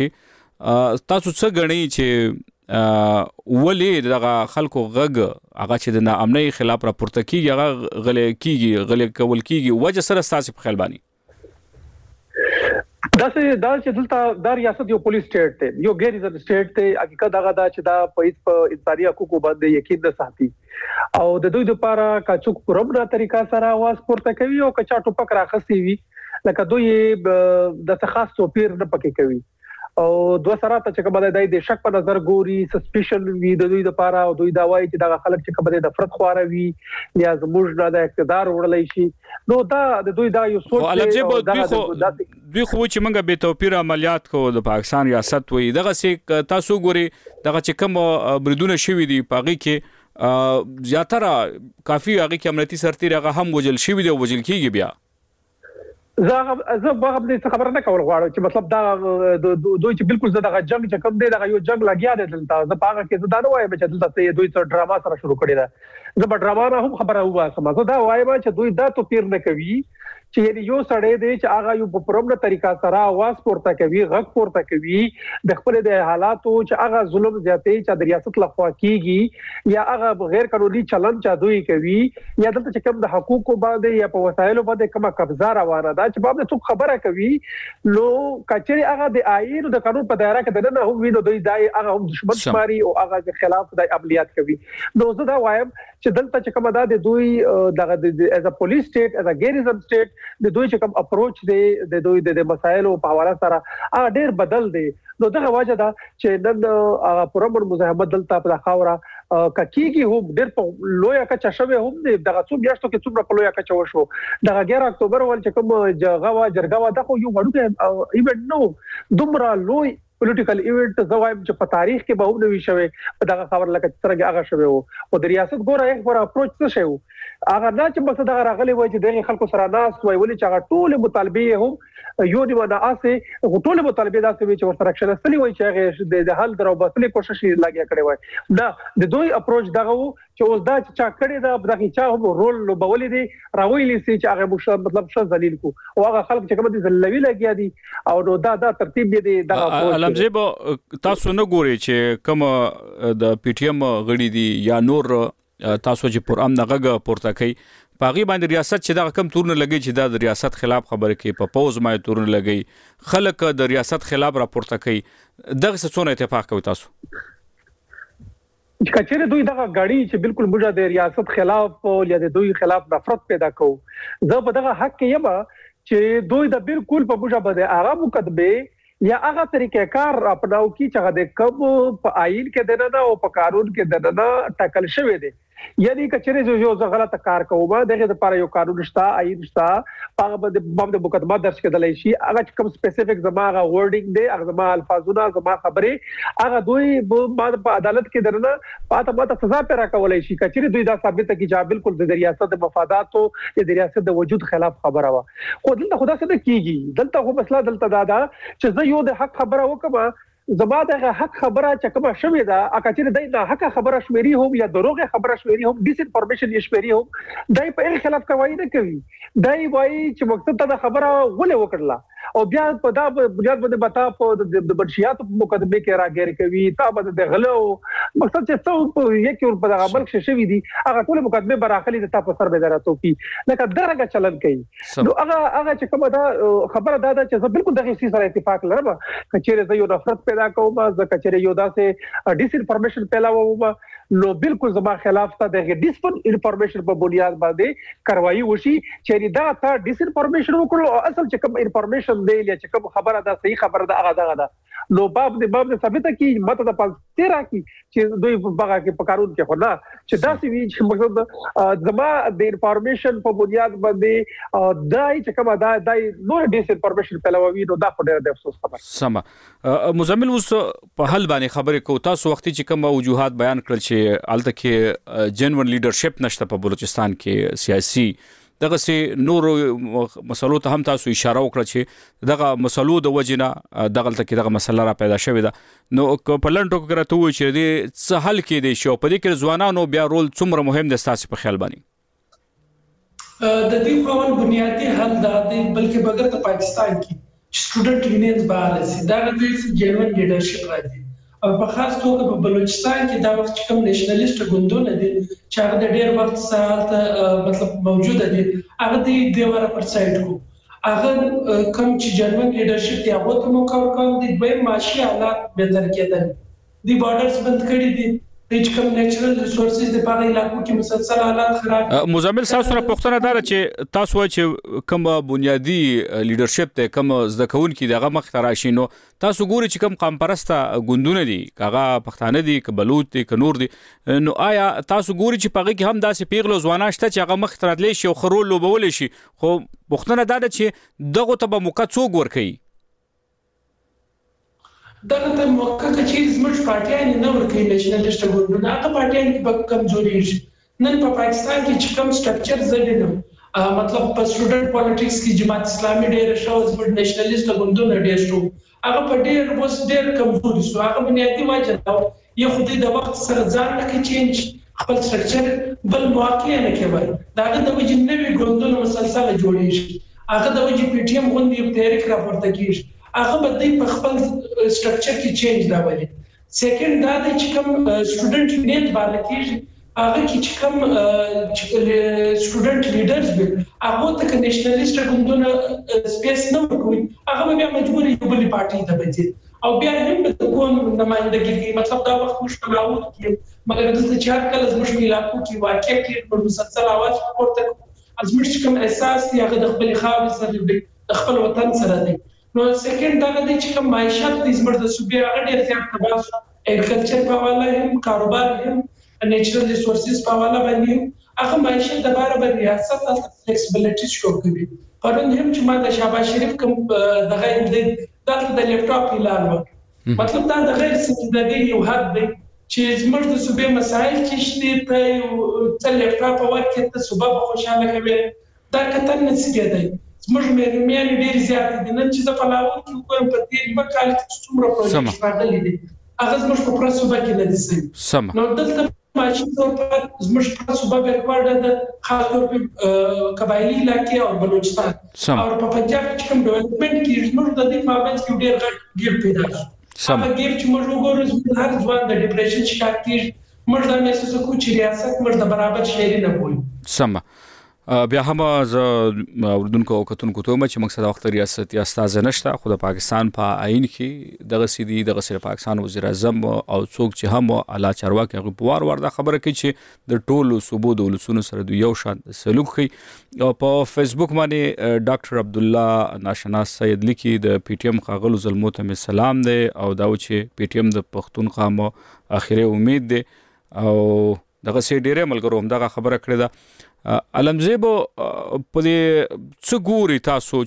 چې تاسو څه غنی چې ولې دغه خلکو غږ هغه چې د ناامنۍ خلاف راپورته کیږي هغه غلې کیږي غلې کول کیږي وجه سره تاسو په خیال باندې دا چې دا چې دلته د ریاست یو پولیس سټیټ ته یو غیر ریزن سټیټ ته حقیقت دغه دا چې دا په هیڅ انساني حقوقو باندې یقین نه ساتي او د دوی لپاره کا څوک پرمنه طریقه سره आवाज پورته کوي او کچا ټوپک راخسي وي لکه دوی د خاص توپیر نه پکې کوي او دوه سره ته چې کومه د شک په نظر ګوري سسپیشن وی د دوی لپاره او دوی دا وایي چې دا خلک چې کومه د نفرت خواره وي یا زموږ نه د اقتدار وړلای شي نو دا د دوی دا یو سوچ دی او دا دوی خو چې موږ به توپیر عملیات کو د پاکستان ریاست وي دغه سي تاسو ګوري دغه چې کوم بریدونه شوي دي پاغي کې زیاتره کافي هغه کې امنیتي سرتیر هغه هم وجل شوي دي او وجل کیږي بیا زه زه به دې خبره نه کول غواړم چې مطلب دا دوی چې بالکل زه د جنگ چې کوم دی دا یو جنگ لګیا دی دلته زه پاګه کې زه دا نه وایم چې دلته دوی څه ډراما سره شروع کړی دا زه په ډراما نه هم خبره واسم زه دا وایم چې دوی دا توپیر نه کوي چې یعنی یو سړی دی چې هغه یو په پرمنه طریقه سره आवाज پورته کوي غږ پورته کوي د خپل د حالاتو چې هغه ظلم زیاتې چې د ریاست لخوا کیږي یا هغه غیر قانوني چلن چا دوی کوي یا دلته چې کوم د حقوقو باندې یا په وسایلو باندې کومه قبضه روانه ده چې باندې څوک خبره کوي نو کچري هغه د آئین او د قانون په دایره کې دنه هم وینو دوی دای هغه هم دشمن شماري او هغه د خلاف د عملیات کوي نو زه دا وایم چې دلته چې کومه ده د دوی دغه از ا پولیس سټیټ از ا ګیریزم سټیټ د دوی چې کوم اپروچ دی د دوی د مسایلو په حواله سره هغه ډیر بدل دی نو دغه وجه ده چې نن هغه پرمن مزاحمت دلته په خاوره ککیږي هم ډیر په لویا کچا شوه هم دغه څو میاشتو کې څومره په لویا کچا وشو دغه اګیاره اکتوبر ول چې کوم جغوا جرګوا دغه یو وړو ایونت نو دومره لوی پولیټیکل ایونت زوایم چې په تاریخ کې به هم نوي شوی په دغه خبر لکه څنګه هغه شوی او د ریاست ګوره یک پر اپروچ څه شوی هغه نه چې مقصد هغه راغلی وای چې دغه خلکو سره ناس وای ولې چې هغه ټول مطالبه هم یو دی ونه اسه ټول مطالبه داسې وي چې ورته اکشن استلی وای چې هغه د حل درو بسلې کوشش لګیا کړی وای دا د دوی اپروچ دغه چې اوس دا چې چا کړی دا دغه چا هم رول لوبولې دي راویلې سي چې هغه مشه مطلب څه ذلیل کو او هغه خلک چې کوم دي ذلوي لګیا دي او نو دا دا ترتیب دی دغه علمزیب تاسو نه ګوري چې کوم د پی ټی ایم غړي دي یا نور تاسو چې پر امن غږ پورته کوي پاغي باندې ریاست چې دا کم تورن لګي چې د ریاست خلاف خبره کوي په پوز ما تورن لګي خلک د ریاست خلاف راپورته کوي دغه څه اتفاق کوي تاسو کچېره دوی دغه غاړي چې بالکل موږ د ریاست خلاف یا د دوی خلاف نفرت پیدا کوو زه په دغه حق کې یم چې دوی د بالکل په موږ باندې هغه مقدمه یا هغه طریقې کار اپناو کی چې هغه د کم په آئین کې دنه او په قانون کې دنه ټاکل شوی دی یعنی کچېره جو جو غلطه کار کوم دغه لپاره یو قانون شته آئین شته هغه باندې مقدمه درج کېدلای شي هغه کوم سپیسیفیک زماغه ورډینګ دی هغه زما الفاظونه زما خبره هغه دوی په عدالت کې درنه پاته ماته سزا پیرا کولای شي کچېره دوی دا ثابت کی چې بالکل د ریاست د مفادات او د ریاست د وجود خلاف خبره وا خو دلته خدا څه کیږي دلته خو مسله دلته دا ده چې زه یو د حق خبره وکم زما دغه حق خبره چې کومه شوې ده اکه چې دای نه حق خبره شمیري هم یا دروغ خبره شمیري هم ډیس انفارمیشن یې شمیري هم دای په خلاف کوي نه کوي دای وایي چې مقصد ته خبره ولې وکړه او بیا په دا بنیاد باندې بتا په د بنشيات په مقدمه کې راګیر کوي تا باندې د غلو مقصد چې څو یک ور په عمل شوي دي هغه ټول مقدمه براخلي د تاسو سره به دراتو کی لکه درګه چلن کوي نو هغه هغه چې کومه دا خبره دا ده چې بالکل دغه سي سره اتفاق لرم کچېره زه یو نفرت پیدا کوم زه کچېره یو داسې ډیس انفارمیشن پیلاوم نو بالکل زما خلاف ته د ډیس انفارمیشن په بنیاد باندې کاروایی وشي چې دا تا ډیس انفارمیشن وکړو او اصل چې کوم انفارمیشن دی یا چې کوم خبره ده صحیح خبره ده هغه دغه ده نو باب دې باب دې ثابت کی ماته د پالتي راکی چې دوی بغا کې په قانون کې خو نه چې دا سی وی چې مقصد زما د انفارمیشن په بنیاد باندې دای چې کومه دا دای نو ډیس انفارمیشن پیلاوي نو دا په ډېر د افسوس خبره سم مزمل اوس په حل باندې خبرې کو تاسو وخت چې کوم وجوهات بیان کړل چې الته کې جنون لیډرشپ نشته په بلوچستان کې سیاسي دغه سي نور مسلو ته هم تاسو اشاره وکړه چې دغه مسلو د وجنه دغه تل دغه مسله را پیدا شوې ده نو په لنډو کې راته وایي چې د څه حل کې دي شو په دې کې ځوانانو بیا رول څومره مهم دي تاسو په خیال باندې د دې په بنیادی حل دا دی بلکې بغیر د پاکستان کې سټوډنټ یونینز بهر سي دا د جنون لیډرشپ راځي او په خاص توګه په بلوچستان کې دا وخت کوم نېشنلیست ګوندونه دي چې هغه د ډېر وخت سره مطلب موجوده دي هغه د دیواره پر سایډ کو هغه کوم چې جرمن لیډرشپ دی هغه ته مو کار کوم دي دوی معاشي حالات به تر کېدل دي بارډرز بند کړي دي د کوم نېچرل ریسورسز د پاره علاقو کې مسلسل حالات خراب مزمل تاسو سره پوښتنه ده چې تاسو وایي چې کوم بنیادی لیډرشپ ته کوم زده کوونکي دغه مخ ته راشي نو تاسو ګوري چې کوم قام پرسته ګوندونه دي کاغه پښتانه دي ک بلوچ دي ک نور دي نو آیا تاسو ګوري چې پغه کې هم داسې پیغلو ځوانان شته چې هغه مخ تراتلی شي او خرول لوبول شي خو پوښتنه ده چې دغه ته به موقع څوک ورکړي دغه ته موقع چې زموږ پارټیان نه ورکوي نېشنلست ګوندونه هغه پارټیان په کمزوري شي نن په پاکستان کې چې کوم سټرکچر زدينم مطلب په سټوډنټ پالیټکس کې جماعت اسلامي ډېر شو زموږ نېشنلست ګوندونه ډېر شو هغه په ډېر وس ډېر کمزوري شو هغه بنیادی وجه دا یو خدای د وخت سره ځان نه کې چینج خپل سټرکچر بل مواقع نه کوي دا د وجه نوې ګوندونه مسلسل جوړیږي هغه د وجه پی ټی ایم غونډې په تحریک راپورته کیږي هغه به د خپل سټرکچر کې چینج راولي سیکنډ دا د چې کوم سټوډنټ یونین باندې کېږي هغه کې چې کوم سټوډنټ لیډرز به هغه ته نېشنلست ګوندونه سپیس نه ورکوي هغه بیا مجبور یو بل پارټي ته بځي او بیا هم د کوم نمائندګي کې مطلب دا وخت مشکل راوړي کې مګر د چې کله زموږ علاقو کې واقع کې په مسلسل आवाज ورته ازمړ کوم احساس دی هغه د خپل خاور سره دی د خپل وطن سره دی نو سیکنډ دا د چې کوم معیشت د زمړ د صوبې هغه ډیر زیات تباہ شو اګریکلچر په حواله هم کاروبار هم نېچرل ریسورسز په حواله باندې هغه معیشت د بار بر ریاست د فلیکسیبিলিټی شو کوي پرون هم چې ما د شهباز شریف کوم د غیر د د لیپټاپ اعلان وکړ مطلب دا د غیر استفادې یو حد دی چې زمړ د صوبې مسایل چې شته ته څل لیپټاپ ورکړي ته صوبه خوشاله کوي دا کتن نسګي دی زموږ مې مې ډېر زیات دي نن چې د فلاور کې کوم په دې په کال کې څومره پروژې راغلي دي هغه زموږ په پرسوبه کې نه دي سم نو دلته ماشي تور په زموږ پرسوبه بیکورډ د خاص طور په قبایلی علاقې او بلوچستان او په پنجاب کې کوم ډیولپمنٹ کې زموږ د دې مابین کې ډېر غټ ګیر پیدا شو سم ګیر چې موږ وګورو چې هر ځوان د ډیپریشن شکایت کوي موږ د محسوس کوو چې ریاست موږ د برابر شهري نه وایي سم بیا هم ز اردوونکو او کتونکو ته مې چې مقصد وخت ریاست یا استاد نشته خو د پاکستان په آئین کې دغه سیدی دغه سره پاکستان وزیر اعظم او څوک چې هم اعلی چارواکي غوړ ور د خبره کوي چې د ټولو صوبو د ولسونو سره د یو شان سلوک کوي او په فیسبوک باندې ډاکټر عبد الله ناشناس سید لیکي د پی ټی ایم خاغلو زلمو ته سلام دی او دا چې پی ټی ایم د پښتون قامو اخیری امید دی او دغه سي ډیره ملګرو هم دغه خبره کړې ده علمزیبو په دې څه ګوري تاسو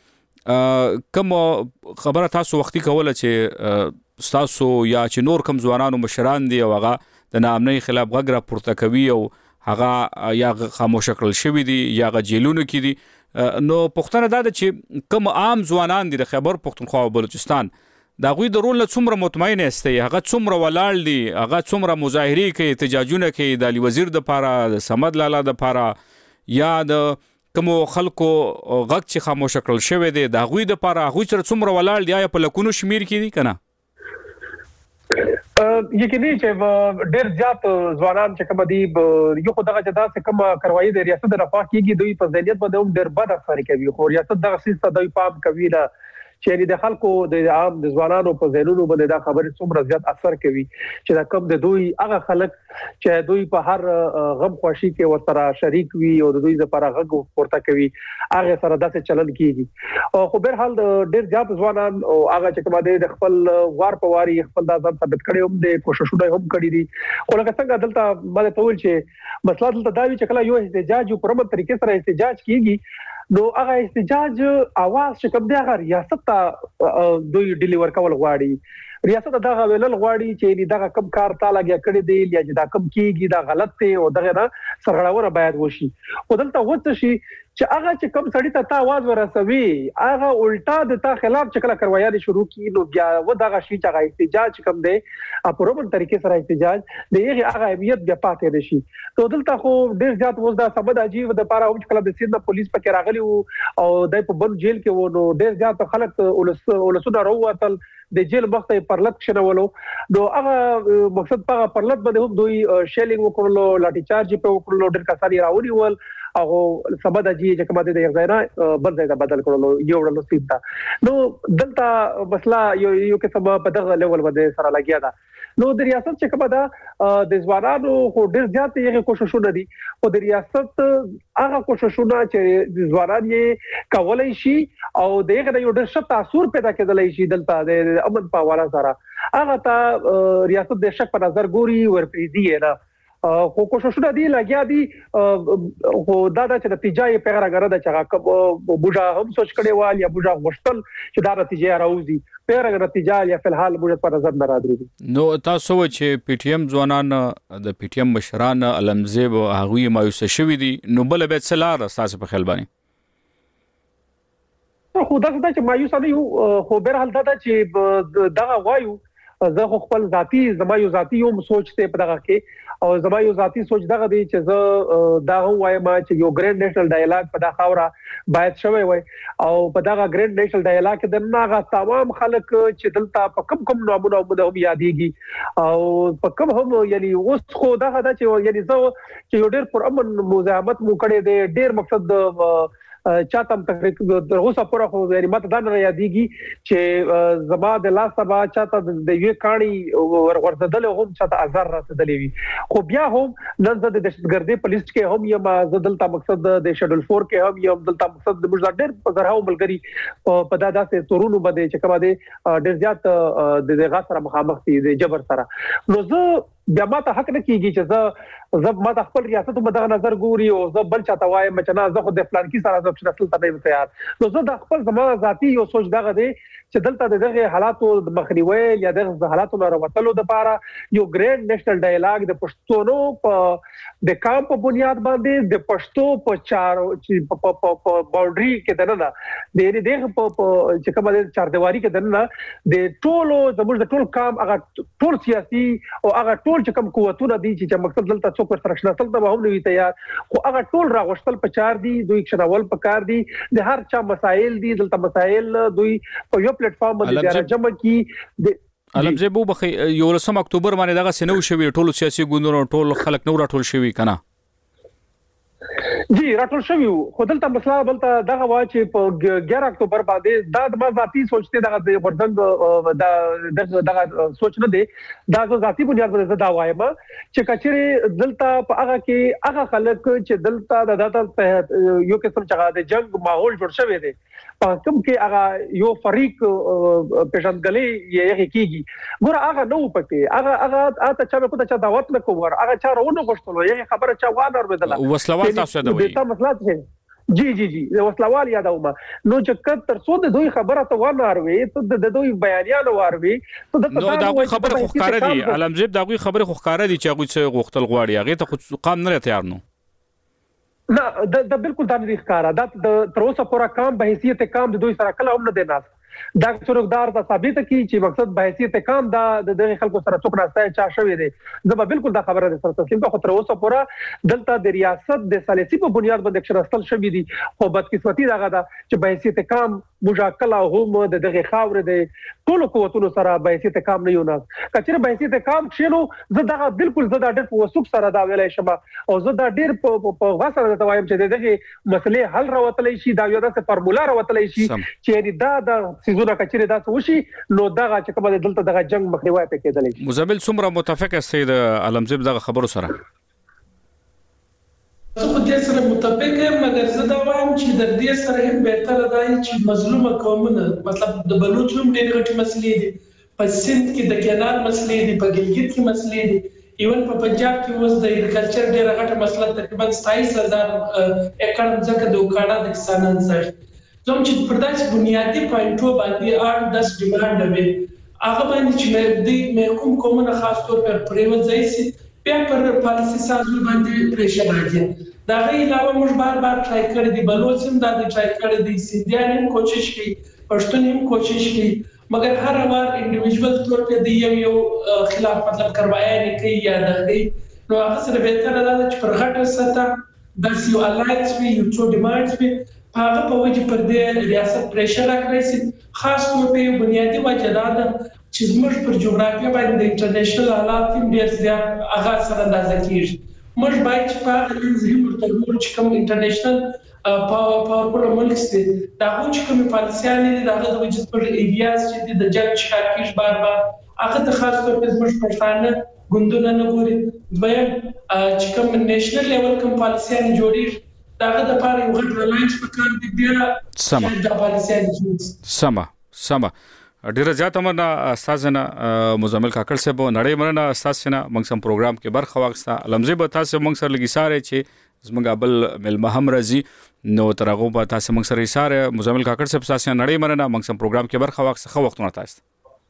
چې کوم خبره تاسو وختي کوله چې تاسو یا چې نور کوم ځوانانو مشران دي او هغه د نامنۍ خلاف غږ را پورته کوي او هغه یا خاموش کړل شوی دي یا غجیلونو کې دي نو پښتنه دا چې کوم عام ځوانان دي د خیبر پښتونخوا او بلوچستان دا غوي د رول څومره مطمئن است هغه څومره ولاړ دي هغه څومره مظاهري کوي احتجاجونه کوي د علي وزیر د پاره د سمد لالا د پاره یا د کوم خلکو غږ چې خاموش کړل شوی دی دا غوي د پاره غوي سره څومره ولاړ دی یا په لکونو شمیر کې دي کنه یقیني چې ډېر زیات ځوانان چې کوم دي یو خدای چې دا څه کوم کاروایی د ریاست د رفاه کېږي دوی په ذهنیت باندې هم ډېر بد اثر کوي خو ریاست دغه سیسته دوی پام کوي نه چې د خلکو د عام د ځوانانو په ذهنونو باندې دا خبره څومره زیات اثر کوي چې دا کوم د دوی هغه خلک چې دوی په هر غم خوشي کې ورسره شریک وي او د دوی لپاره غږ ورته کوي هغه سره داسې چلن کیږي او خو بهر حال ډېر زیات ځوانان او هغه چې کوم د خپل وار په واري خپل د ځان ثابت کړي هم د کوششونه هم کړي دي خو لکه څنګه دلته باندې تول چې مسله دلته دا وی چې کله یو احتجاج په پرمن طریقې سره احتجاج کیږي نو هغه احتجاج اواز چې کوم دی هغه ریاست ته دوی ډیلیور کول غواړي ریاست دغه ویلل غواړي چې دغه کم کار تعالی کې کړی دی یا چې دا کم کیږي دا غلط دی او دغه نه سرغړاونه باید وشي او دلته وڅ شي چې هغه چې کم سړی ته تا आवाज ورسوي هغه الټا د تا خلاف چې کله کاروایي شروع کی نو بیا و دغه شي چې هغه احتجاج کم دی په رومن طریقې سره احتجاج دی هغه هغه اهمیت بیا پاتې نشي نو دلته خو ډیر زیات وځ دا سبد عجیب د پاره او چې کله د سیند پولیس پکې راغلی او د په بند جیل کې و نو ډیر زیات خلک ولسونه راووتل د جیل وخت پرلط شنولو نو هغه مقصد په پرلط باندې هم دوی شیلینګ وکړلو لاټي چارج په وکړلو ډیر کسانی راوړي ول هغه سبد جی چې کومه د یو ځای نه بل ځای ته بدل کړلو یو ډول سیمه نو دلته مسله یو یو کې سبب په دغه لیول باندې سره لګیا ده نو د ریاست چې کومه ده د ځوانانو خو ډیر زیات یې کوششونه دي او د ریاست هغه کوششونه چې د ځوانان یې کولای شي او دغه یو ډیر ښه تاثیر پیدا کېدلی شي دلته د امن په حواله سره هغه ته ریاست د شک په نظر ګوري ورپریدي نه خو کوششونه دي لګیا دي خو دا د نتیجه یې پیغام غره د چې بوجا هم سوچ کړي وال یا بوجا غوښتل چې دا نتیجه راوځي پیغام نتیجه یا فلحال بوجا په نظر نه راځي نو تاسو چې پی ټی ایم ځوانان د پی ټی ایم مشران علمزیب هغه مایوس شوی دي نو بل به څلار اساس په خیال باندې خو دا چې مایوس نه یو خو به حال دا چې دا وایو زه خپل ذاتی زما یو ذاتی یو سوچ ته په دغه کې او زما یو ذاتی سوچ دغه دی چې زه دا وایم چې یو ګرینډ نېشنل ډایلاګ په دغه خاوره باید شوی وي او په دغه ګرینډ نېشنل ډایلاګ کې د ناغه تمام خلک چې دلته په کم کم نومونه هم یادېږي او په کم هم یعنی اوس خو دغه دا چې یعنی زه چې یو ډېر پر امن مزاحمت مو کړی دی ډېر مقصد چاتم تقریبا د اوسه پوره خو یعنی ماته دا نه یادېږي چې زما د لاس سبا چاته د یو کاڼي ورغورځدل هم چاته ازار راتدلې وي خو بیا هم نن زه د دهشتګردي په لیست کې هم یم زه دلته مقصد د شډول فور کې هم یم دلته مقصد د مجلس ډېر په زرهاو ملګری په دا داسې تورونو باندې چې کومه دي ډېر زیات د دغه سره مخامخ دي د جبر سره نو زه بیا ماته حق نه کیږي چې زه زه ماته خپل ریاست په دغه نظر ګوري او زه بل چاته وایم چې نه زه خو د پلان کې سره زه چې اصل ته نه تیار نو زه د خپل زما ذاتی یو سوچ دغه دی چې دلته دغه حالاتو د مخنیوي یا دغه حالاتو نه راوتلو د لپاره یو ګرینډ نېشنل ډایلاګ د پښتونو په د کام په بنیاد باندې د پښتو په چارو چې په باونډري کې دنه د دې دغه په چې کومه چار دیواری کې دنه د ټولو زموږ د ټول کام هغه ټول سیاسي او هغه ټول چې کوم قوتونه دي چې مقصد دلته څوک ورسره شناسل ته هم نوي تیار خو هغه ټول راغښتل په چار دي دوی شناول په کار دي د هر چا مسائل دي دلته مسائل دوی په یو پلیټ فارم باندې راجمع کی علمزیب بخي یو لسم اکتوبر باندې دغه سنو شوی ټول سیاسي ګوندونو ټول خلک نو راټول شوی کنه جی راټول شوی خو دلته مسله بلته دغه وا چې په اګیاره اکتوبر باندې دا د ما ذاتی سوچته دغه ورځنګ دا دغه سوچ نه دی دا ذاتی بنیاد باندې دا وایم چې کچري دلته په هغه کې هغه خلک چې دلته د داتا یو قسم چې د جنگ ماحول جوړ شوی دی په کوم کې هغه یو فریق پېژندګلې یې کیږي ګور هغه نو پکې هغه هغه اته چا په چا دعوت نه کوور هغه چا رونه غوښتلو یې خبره چا وانه وربدله وسلوال تاسو دا وایي دا مسله ده جی جی جی وسلوال یادوم نو چې کتر څو د دوی خبره ته وانه اروي ته د دوی بیانیان واروي ته د نو دا خبره خو ښکار دي علمزیب دا خبره خو ښکار دي چې هغه څه غوښتل غواړي هغه ته خو قام نه تیار نو نه دا بالکل دا نه ښکارا دا تر اوسه پورا کام به حیثیت کام د دوی سره کله هم نه دی ناس دا څوکدار ته ثابت کی چې مقصد به حیثیت کام دا د دغه خلکو سره څوک راځي چا شوی دی زه به بالکل دا خبره سره تسلیم کوم تر اوسه پورا دلته د ریاست د سالسي په بنیاد باندې شرستل شوی دی خو بدقسمتي دغه دا چې به حیثیت کام مجاکله هم د دغه خاور دی ټول قوتونو سره به حیثیت کام نه یو ناس کچره به حیثیت کام شینو زه دا بالکل زه دا ډېر په وسوک سره دا ویلای شم او زه دا ډېر په غوسه دا وایم چې دغه مسلې حل راوتلې شي دا یو داسې فارمولا راوتلې شي چې دا د سيزونه کچره دا وشي نو دغه چې کومه دلته دغه جنگ مخنیوي پکېدلی مزمل څومره متفق سید علمزیب دغه خبرو سره زه په دې سره متفق یم مګر زه دا وایم چې د دې سره هم بهتره دی چې مظلوم قومونه مطلب د بلوچ هم ډېر غټي مسلې دي په سند کې د کینار مسلې دي په ګلګت کې مسلې دي ایون په پنجاب کې اوس د اګریکلچر ډېر غټه مسله تقریبا ستایس هزار ایکړ ځکه د وکړه د کسانان سره زموږ چې پر داسې بنیادی پوینټو باندې اړ داس ډیماند وي هغه باندې چې د محکوم کومه خاص طور پر پریوت ځای سي بیا پر پالیسي سازو باندې پریشر راځي دا غي علاوه موږ بار بار ټرای کړی دی بلوچ هم دا ټرای کړی دی سیندیان هم کوشش کوي پښتون هم کوشش کوي مګر هر وار انډیویډوال طور په دی یو یو خلاف مطلب کاروائی نه کوي یا دغه نو هغه سره به تر دا چې پر غټه سطح د سیو الایټس وی یو څو ډیمانډز وی هغه په وجه پر دې ریاست پریشر راکړي خاص طور په بنیادی وجه دا چې زموږ پر جغرافیه باندې د انټرنیشنل حالات هم ډېر زیات هغه سره اندازه کیږي موږ باید چې په ځینې ورته ګورو چې کوم انټرنیشنل پاورفul ملک دي دا هو چې کوم پالیسیان دي دا د وجود پر ایډیاز چې د جنگ شکار کیږي بار بار هغه د خاص طور په موږ پښتانه ګوندونه نه ګوري دویم چې کوم نېشنل لیول کوم پالیسیان جوړیږي داغه د پاره یو غټ ریلاینس په کار دی بیا سم د پالیسیان سم سم ډیره زیاته مننه استادنا مزمل کاکړ صاحب نړۍ مننه استادنا موږ سم پروګرام کې برخه واغسته لمزه به تاسو موږ سره لګی ساره چې زموږ بل ملما هم راځي نو ترغه به تاسو موږ سره ساره مزمل کاکړ صاحب تاسو نړۍ مننه موږ سم پروګرام کې برخه واغسته خو وختونه تاسو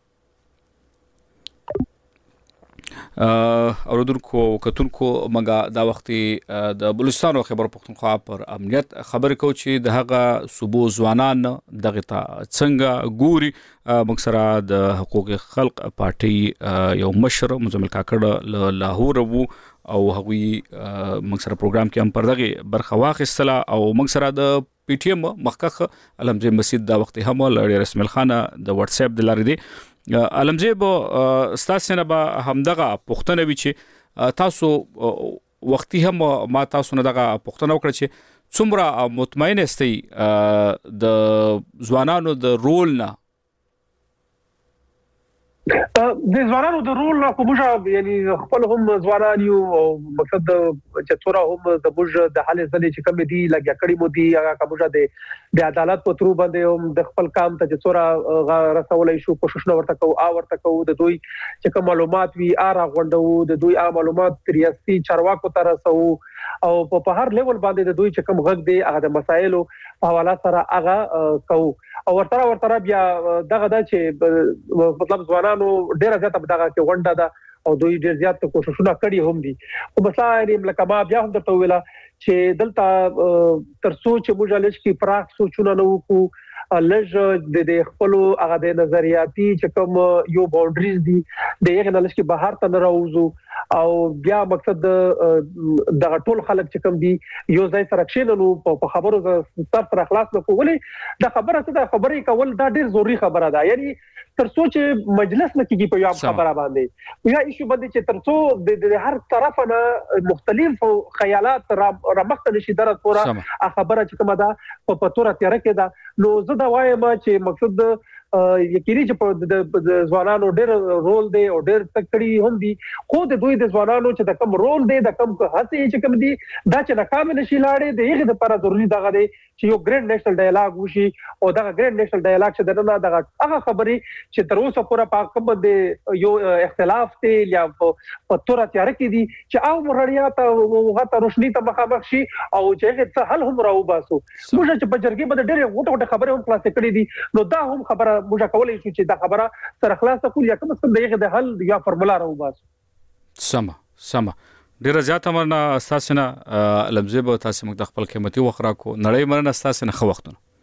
اوردونکو کتونکو مګه دا وختي د بلوچستان او خیبر پختونخوا پر امنیت خبرې کو چې د هغه صوبو ځوانان دغه ته څنګه ګوري موږ سره د حقوق خلق پارټي یو مشر مزمل کاکړ له لاهور وو او هغوی موږ سره پروګرام کې هم پر دغه برخه واخیستله او موږ سره د پی ټی ایم مخکخ علمزی مسجد دا وخت هم ل رسمل خانه د واتس اپ د لارې دی علمزی به ستاسو نه به همدغه پښتنه وی چې تاسو وختي هم ما تاسو نه دغه پښتنه وکړه چې څومره مطمئن استئ د ځوانانو د رول نه د ځوانانو د رول نه کومه یعنی خپل هم ځوانان یو او مقصد چې څورا هم د موږ د حالې ځلې چې کوم دي لګیا کړي مو دي هغه کومه د د عدالت په ترو باندې هم د خپل کام ته چې څورا رسولای شو کوشش نو ورته کو او ورته کو د دوی چې کوم معلومات وی اره غونډو د دوی ا معلومات ریاستي چارواکو ته رسو او په هر لیول باندې د دوی چې کوم غږ دی هغه د مسایلو په حواله سره هغه کو او ورته ورته بیا دغه د چې مطلب ځوانانو ډیره زیاته دغه کې غونډه ده او دوی ډیر زیات کوششونه کړي هم دي او مثلا لکه ما بیا هم درته ویلا چې دلته تر سوچ مجالس کې پراخ سوچونه نو کو لږ د خپل هغه د نظریاتي چې کوم یو باونډریز دي د یغه نلش کې بهر ته راوځو او بیا مقصد د ټول خلک چې کوم دي یو ځای سره کښینو په خبرو سر تر خلاص نه کولې دا خبره څه ده خبرې کول دا ډیر ضروری خبره ده یعنی تر سوچ مجلس نه کیږي په یو خبره باندې یا ایشو باندې چې تر څو د هر طرف نه مختلف خیالات را مخته نشي درته پورا خبره چې کومه ده په پتوره تیر کې ده نو زه دا وایم چې مقصد یقیني چې د ځوانانو ډېر رول دی او ډېر تکړی هم دي خو د دوی د ځوانانو چې د کم رول دی د کم هڅې چې کم دي دا چې ناکام نشي لاړې د هغه لپاره ضروری دغه دی چې یو ګرینډ نېشنل ډایلاګ وشي او دغه ګرینډ نېشنل ډایلاګ چې دغه دغه هغه خبرې چې تر اوسه پورا په کوم د یو اختلاف ته یا په تور تیار کې دي چې او مرړیا ته وغه روشنی ته مخامخ شي او چې هغه حل هم راو باسو موږ چې په جرګې باندې ډېر غوټه غوټه خبره هم خلاص کړې دي نو دا هم خبره موږ کولای شو چې دا خبره سره خلاص کول یا کوم څه دغه د حل یا فارمولا راو باسو سم سم ډیره زیاته مرنه اساس نه لمزه به تاسو موږ د خپل قیمتي وخت راکو نړۍ مرنه اساس نه خو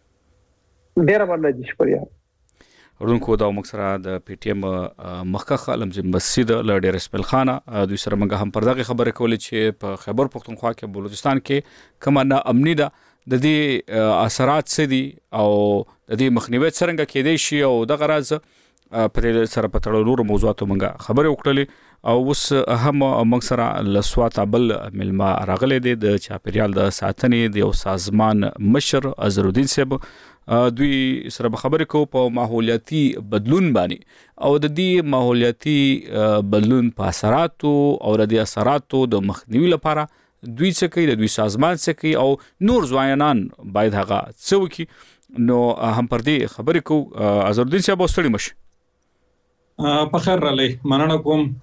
وختونه ډیره مرنه شکریہ ورونکو دا موږ سره د پی ټی ایم مخکخ لمزه مسجد ل ډیر سپل خانه دوی سره موږ هم پردغه خبره کولې چې په خیبر پختونخوا کې بلوچستان کې کومه نه امنی ده د دې اثرات څه دي او د دې مخنیوي څنګه کېدای شي او د غرض پر سره په تړلو نور موضوعاتو موږ خبرې وکړلې او اوس هم موږ سره لسوات بل ملما راغلي دي د چاپریال د ساتنې د یو سازمان مشر ازرالدین صاحب دوی سره خبرې کو په ماحولیاتي بدلون باندې او د دې ماحولیاتي بدلون په اثراتو او د دې اثراتو د مخنیوي لپاره دوی څه کوي د دوی سازمان څه کوي او نور ځوانان باید هغه څه وکړي نو هم پر دې خبرې کو ازرالدین صاحب ستړي مشه په خیر را لې مننه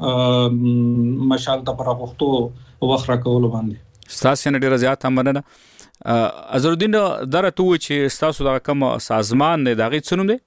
کوم مشال ته پر وختو وخت راکول باندې ستاسو نه ډیره زیاته مننه ازرالدین درته و چې تاسو دا کوم سازمان نه دغه څنوم دی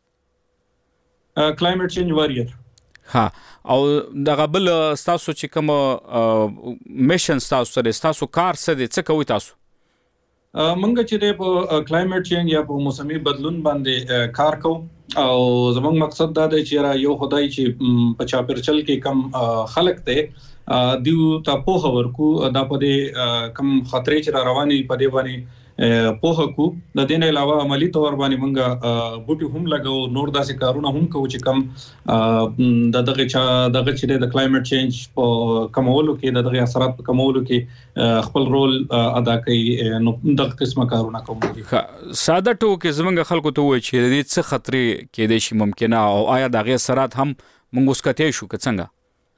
کلایمټ چینج واریر ها او دغه بل تاسو چې کوم میشن تاسو سره تاسو کار څه دي څه کوي تاسو منګه چې په کلایمټ چینج یا په موسمي بدلون باندې کار کوو او زموږ مقصد دا دی چې یو خدای چې په چاپیرچل کې کم خلق ته دیو ته په خبر کو دا په دې کم خطرې چې رواني په دې باندې په کو د دین علاوه عملی تور باندې مونږه بوټي هم لګو نور داسې کارونه هم کوو چې کم د دغه چا دغه چې د کلایمټ چینج په کمولو کې د دغه اثرات په کمولو کې خپل رول ادا کوي نو دغه قسمه کارونه کوي. ساده ټوکې زمونږ خلکو ته وایي چې د دې څه خطرې کېدای شي ممکنه او آیا دغه اثرات هم مونږ وسکته شو که څنګه؟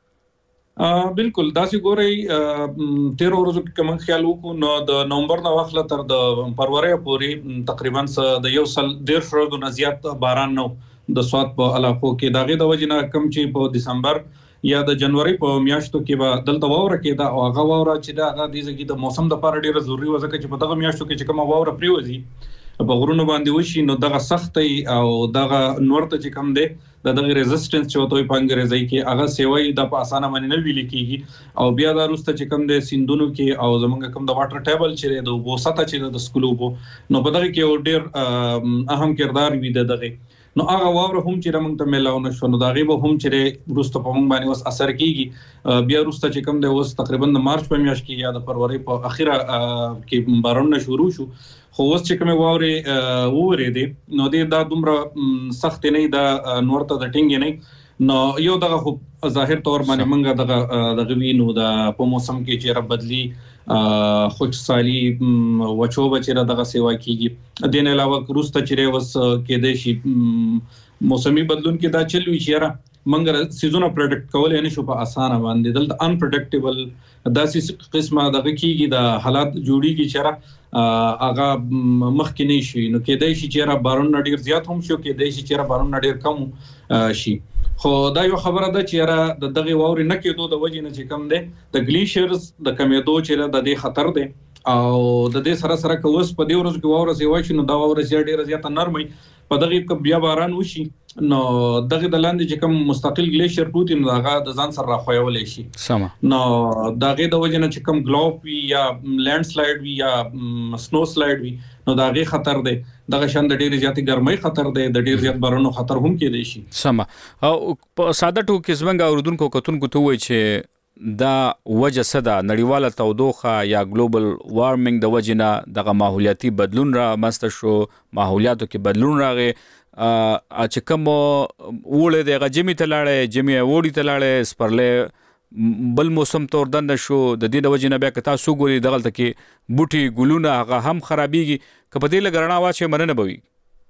ا بالکل داسې ګوري تیر ورځو کې کوم خیال وکړو نو د نومبر نو واخله تر د فروری پورې تقریبا د یو سل ډیر شروع نه زیات باران نو د سواد په علاقو کې داغه د وجنه کم چې په دسمبر یا د جنوري په میاشتو کې به دلته واوره کې دا او هغه واوره چې دا هغه د ځګي د موسم د لپاره ډیره ضروری وځکه چې په دغه میاشتو کې چې کوم واوره پریوزي په غرونو باندې وشي نو دغه سختي او دغه نورته چې کم دی د دغه ریزिस्टنس چې وته په انګریزي کې هغه سیوي د په اسانه باندې نه ویل کیږي او بیا دا روسته چې کم دی سیندونو کې او زمونږ کم د واټر ټیبل چې د وبو سطح چې د سکولو وبو نو په دغه کې ډیر اهم کردار وي دغه نو هغه واوره هم چې موږ ته ملاونه شو نو دا غیبه هم چې روسته په موږ باندې اوس اثر کیږي بیا روسته چې کم دی اوس تقریبا د مارچ په میاشت کې یا د فروری په اخیره کې بارونه شروع شو خو اوس چې کومه واوري ووري دي نو دې دا دومره سخت نه دا نورته د ټینګ نه نو یو دغه خو ظاهر تور باندې منګه دغه دغه وینو د په موسم کې چې رب بدلی خوش سالي وچو بچره دغه سیوا کیږي دین علاوه روسته چې وس کې د شي موسمي بدلون کې دا چلوي چې منګه سيزونه پروډکټ کول نه شو په اسانه باندې دلته ان پروډکټیبل داسې قسمه دغه کیږي د حالات جوړیږي چې اغه مخکې نه شي نو کې دای شي چې بارون ډیر زیات هم شو کې دای شي چې بارون ډیر کم شي خو دا یو خبره ده چې د دغه واوري نه کېدو د وجې نه چې کم ده د ګلیشرز د کمیدو چې د دې خطر ده او د دې سره سره کوس په دې ورځ کې واوره سی وای شي نو دا واوره سی ډیره زیاته نرمي په دغه کې بیا باران وشي نو دغه د لاندې چې کوم مستقل ګلیشر پروت نو هغه د ځان سره راخویولې شي سم نو دغه د وجه نه چې کوم ګلوف وی یا لینډ سلایډ وی یا سنو سلایډ وی نو دغه خطر ده دغه شان د ډیره زیاتې ګرمۍ خطر ده د ډیر زیات بارانو خطر هم کې دی شي سم او ساده ټوکې زمنګ اوردونکو کتونکو ته وای چې دا وجه صدا نړیواله تودوخه یا ګلوبل وارمنګ د وجنه دغه ماحولیاتي بدلون را مسته شو ماحولیاتو کې بدلون راغی ا چې کوم وړه د جمی تلاړې جمی وړي تلاړې سپرلې بل موسم تور دند شو د دې د وجنه بیا کتا سو ګوري دغه تکي بوټي ګلونه هغه هم خرابيږي کپدې لګرنا واچې مننه بوي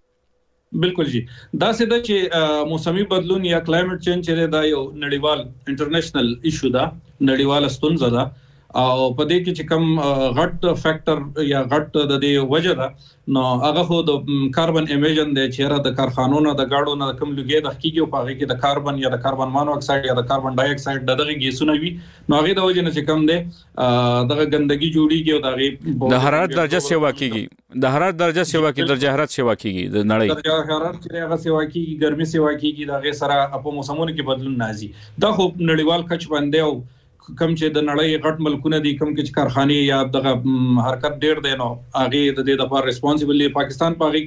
بالکل جی دا سده چې موسمي بدلون یا کلایمټ چینج چې دا یو نړیوال انټرنیشنل ایشو ده نړیواله ستونزه ده او په دې کې چې کوم غټ فیکٹر یا غټ د دې وجه ده نو هغه خو د کاربن امیشن د چیرې د کارخانونو د گاډو نه کم لګي د حقيقي او هغه کې د کاربن یا د کاربن مونو اکساید یا د کاربن ډای اکساید دغه ګیسونه وي نو هغه د وجه نه چې کم ده دغه ګندګي جوړیږي او دغه د حرارت درجه سیوا کیږي د حرارت درجه سیوا کیږي درجه حرارت سیوا کیږي د نړۍ درجه حرارت چې هغه سیوا کیږي ګرمي سیوا کیږي دغه سره په موسمونو کې بدلون نازي دا خو نړیوال کچ باندې او کم چې د نړۍ غټ ملکونه دي کم کې کارخانه یا دغه حرکت ډیر دی نو هغه د دې لپاره ریسپانسیبل دی پاکستان پاغي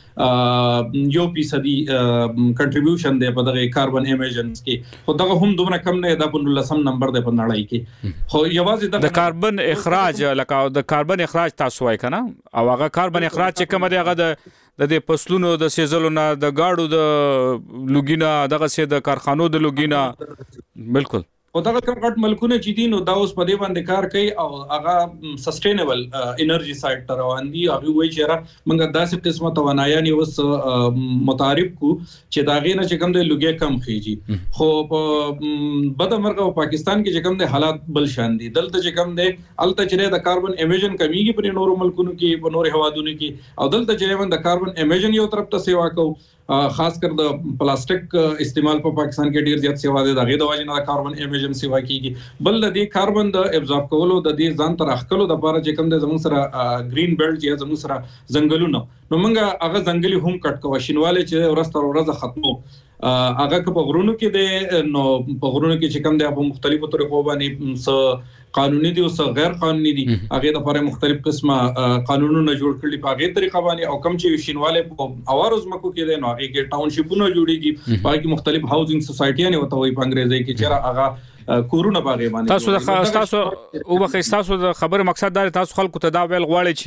کې یو فیصدي کنټریبیوشن دی په دغه کاربن امیشنز کې خو دغه هم دومره کم نه ده په لسم نمبر دی په نړۍ کې خو یوازې د کاربن اخراج لکه د کاربن اخراج تاسو وای کنه او هغه کاربن اخراج چې کوم دی هغه د د دې پسلونو د سیزلو نه د گاډو د لوګینا دغه سي د کارخانو د لوګینا بالکل او دا کوم غټ ملکونه چې دي نو دا اوس په دې باندې کار کوي او هغه سستینبل انرژي سایت تر روان دي هغه وایي چې موږ داسې قسمه توانایي نه اوس متعارف کو چې دا غینه چې کوم د لوګي کم خيږي خو په بدمرغه په پاکستان کې چې کوم د حالات بل شان دي دلته چې کوم د الته چې د کاربن امیشن کمیږي په نورو ملکونو کې په نورو هوادونو کې او دلته چې د کاربن امیشن یو طرف ته سیوا کو خاص کر د پلاستیک استعمال په پاکستان کې ډیر زیات سیوا ده دغه د وجه نه کاربن امیشن سیوا کیږي بل د کاربن د ابزورب کولو د دې ځان تر اخکلو د لپاره چې کوم د زمون سره گرین بیلټ یا زمون سره ځنګلونه نو موږ هغه ځنګلي هم کټ کوو شینواله چې ورسته ورځ ختمو هغه په غرونو کې د نو په غرونو کې چې کوم د په مختلفو طریقو باندې س قانوني دي او س غیر قانوني دي هغه د لپاره مختلف قسمه قانونونه جوړ کړي په هغه طریقه باندې او کم چې شینواله په اوارز مکو کې د نو هغه کې ټاون شپونه جوړيږي باقي مختلف هاوزینګ سوسایټي نه وته وي په انګریزي کې چې هغه کورونه باغې باندې تاسو د تاسو او بخې تاسو د خبره مقصد دا تاسو خلکو ته دا ویل غواړي چې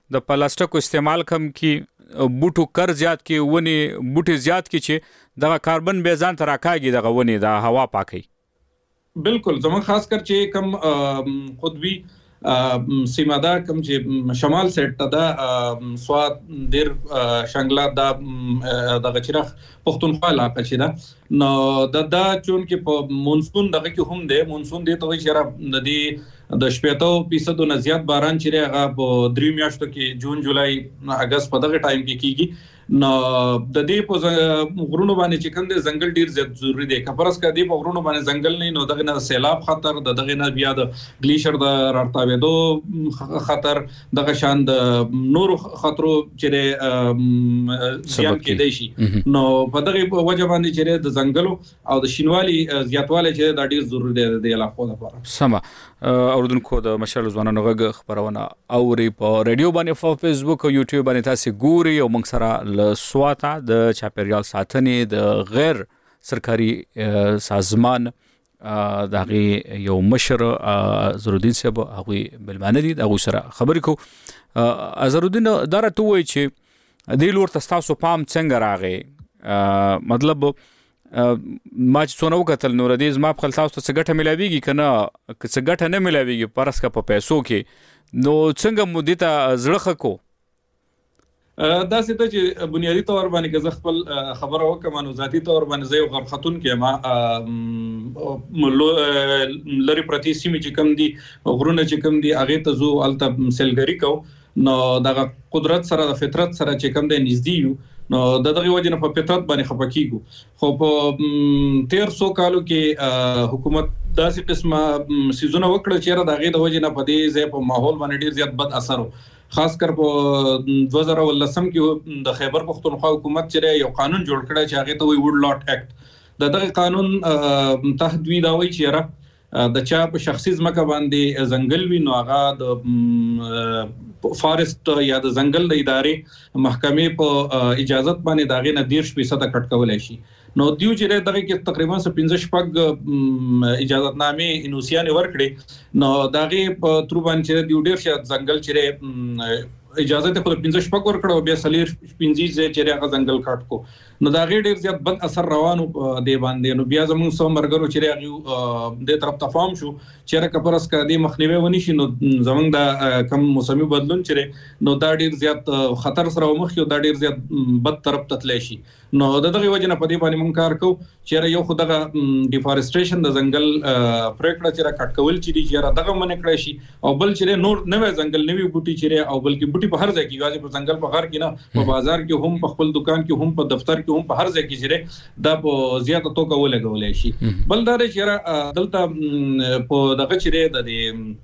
د پلاستیکو استعمال کم کی بوټو کر زیات کی ونی بوټي زیات کی چې د کاربن به ځان تر راکاږي د ونی د هوا پاکي. بالکل زمون خاص کر چې کم خودوی سیمه دا کوم چې شمال سیټ ته دا سواد ډیر شنګلا دا د غچرخ پښتونخوا علاقه چې دا نو د دا چون کې په مونسون دغه کې هم دی مونسون دی ته چې د دې د شپږ فیصد نه زیات باران چې هغه په درې میاشتو کې جون جولای اگست په دغه ټایم کې کیږي. نو د دې په غرونو باندې چې کوم د ځنګل ډیر زیات ضروری دی کپرس کا دی په غرونو باندې ځنګل نه نو دغه نه سیلاب خطر د دغه نه بیا د گلیشر د راتاوېدو خطر دغه شان د نور خطرو چې زیان کې دی شي. نو په دغه وجه باندې چې د ځنګلو او د شینوالي زیاتواله چې د ډیر ضروری دی د علاقو لپاره. سم اوردونکو د مشال ځوانانو غږ خبرونه اوري په ریډیو باندې په فیسبوک او یوټیوب باندې تاسو ګوري او موږ سره ل سواتا د چاپیریال ساتنې د غیر سرکاري سازمان دغه یو مشر ازرالدین صاحب هغه بلمانه دي دغه سره خبرې کو. ازرالدین درته وایي چې د لور تاسو پام څنګه راغی مطلب ما چې څونه وکتل نور دې زما په خپل تاسو ته څه ګټه ملاويږي کنه که څه ګټه نه ملاويږي پرس کا په پیسو کې نو څنګه مو دې ته زړه خکو دا څه چې بنیادی تور باندې که زه خپل خبره وکم نو ذاتی تور باندې زه یو غرختون کې ما لری پرتی سیمه چې کم دي غرونه چې کم دي هغه ته زو الته سلګری کو نو دغه قدرت سره د فطرت سره چې کم دی نږدې یو نو د دغه وجه نه په فطرت باندې خپکیږو. خو په تیر سو کالو کې حکومت داسې قسمه سيزونه وکړه چې دغه د وجه نه په دې ځای په ماحول باندې ډیر زیات بد اثر و. خاص کر په دوه زره ولسم کې د خیبر پختونخوا حکومت چې یو قانون جوړ کړی چې هغه ته وی وډ لاټ اکټ د دغه قانون تحت وی دا وی چې را د چا په شخصي ځمکه باندې ځنګل وی نو هغه د فارست یا د ځنګل د ادارې محکمې په اجازه باندې داغه نه ډیر فیصد کټ کولای شي. نو دیو چې دغه کې تقریبا پنځه شپږ اجازه نامې انوسیان ورکړي نو داغه په تروبان چې دیو ډیر شي ځنګل چې اجازه ته خپل پنځه شپږ ورکړو بیا سلیر پنځه چې هغه ځنګل کټ کو نو داغه ډیر زیات بد اثر روانو دی باندې نو بیا زموږ سو مرګرو چې هغه د طرف تفاهم شو چې را کپرس کا دی مخنیوي ونی شي نو زموږ د کم موسمي بدلون چې نو دا ډیر زیات خطر سره مخ یو دا ډیر زیات بد طرف تتلی شي. نو دغه وجه نه په دې باندې مونږ کار کوو چې یو خو دغه ډیفارستریشن د ځنګل پروګرام چې را کټ کول چې دی چې را دغه منې کړی شي او بل چې نور نوې ځنګل نوې بوټي چې او بلکې بوټي په هر ځای کې واځي په ځنګل په غار کې نه په بازار کې هم په خپل دکان کې هم په دفتر کې هم په هر ځای کې چې دا په زیاته توګه ولګولای شي. بل دا چې دلته په دغه چې د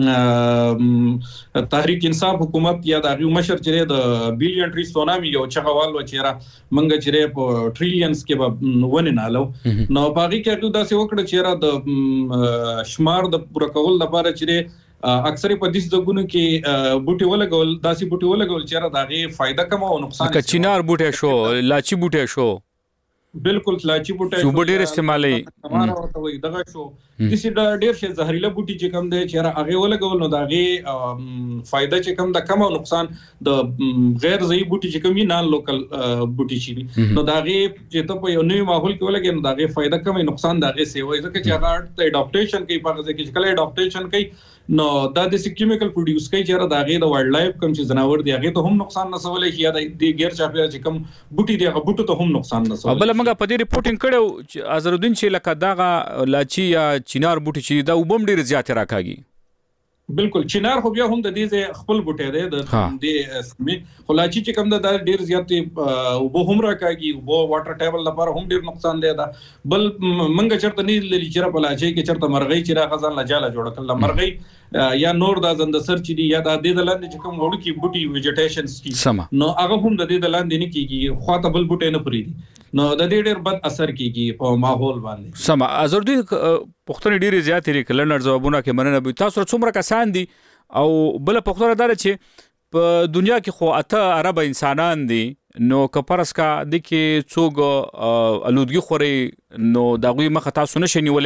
تحریک انصاف حکومت یا د مشر چې د بیلیون ټری سونامي یو چغوال و چې را منګه چې په ټریلیونز کې به ونه نالو نو باقي کې دا څه وکړه چې را د شمار د پوره کول لپاره چې اکثر په دې ځګونو کې بوټي ولګول داسي بوټي ولګول چې را دغه فائدہ کم او نقصان که چینار بوټي شو لاچی بوټي شو بالکل لاچی بوټي شو ډېر استعمالي تمہارا ورته وي دغه شو د سې ډېر شي زهريله بوټي چې کم دی چې هغه ولګول نو دغه فائدہ چې کم د کم او نقصان د غیر ځای بوټي چې کم نه لوکل بوټي شي نو دغه چې ته په یو نوې ماحول کې ولګي نو دغه فائدہ کم نقصان دغه سی وای ځکه چې هغه ته اډاپټیشن کوي په ځکه چې کله اډاپټیشن کوي نو دا د کیمیکل پروډوس کوي چې دا غي د وایلډ لایف کم چې جناور دی هغه ته هم نقصان نه سوالي یا د غیر چاپیره چې کم بوټي دی هغه بوټو ته هم نقصان نه سوالي. بل موږ په دې ریپورټینګ کړو چې ازرالدین چې لکه داغه لاچی یا چینار بوټي چې دا وبم ډیر زیات راکاږي. بالکل چینار خو بیا هم د دې خپل بوټي دی د دې اسمه خلاچی چې کم د ډیر زیات وبو هم راکاږي وبو واټر ټیبل لپاره هم ډیر نقصان دی دا. بل منګه چرته نه لري چې په لاچی کې چرته مرغۍ چې را غزان لجاله جوړ کړل مرغۍ یا نور د زندسر چې دی یا د دې لاندې چې کوم وړو کې بوټي ویجیټیشنز کی نو هغه هم د دې لاندې نه کیږي خواته بل بوټي نه پریدي نو د دې ډېر بد اثر کیږي په ماحول باندې. سم ازرالدین پښتون ډېری زیات لري کلنډر ځوابونه کې مننه به تاسو څومره کسان دي او بل پښتون دار چې په دنیا کې خو اته عرب انسانان دي نو کپرس کا د کې څوګ الودګي خوري نو دغه مخه تاسو نشئ نیولې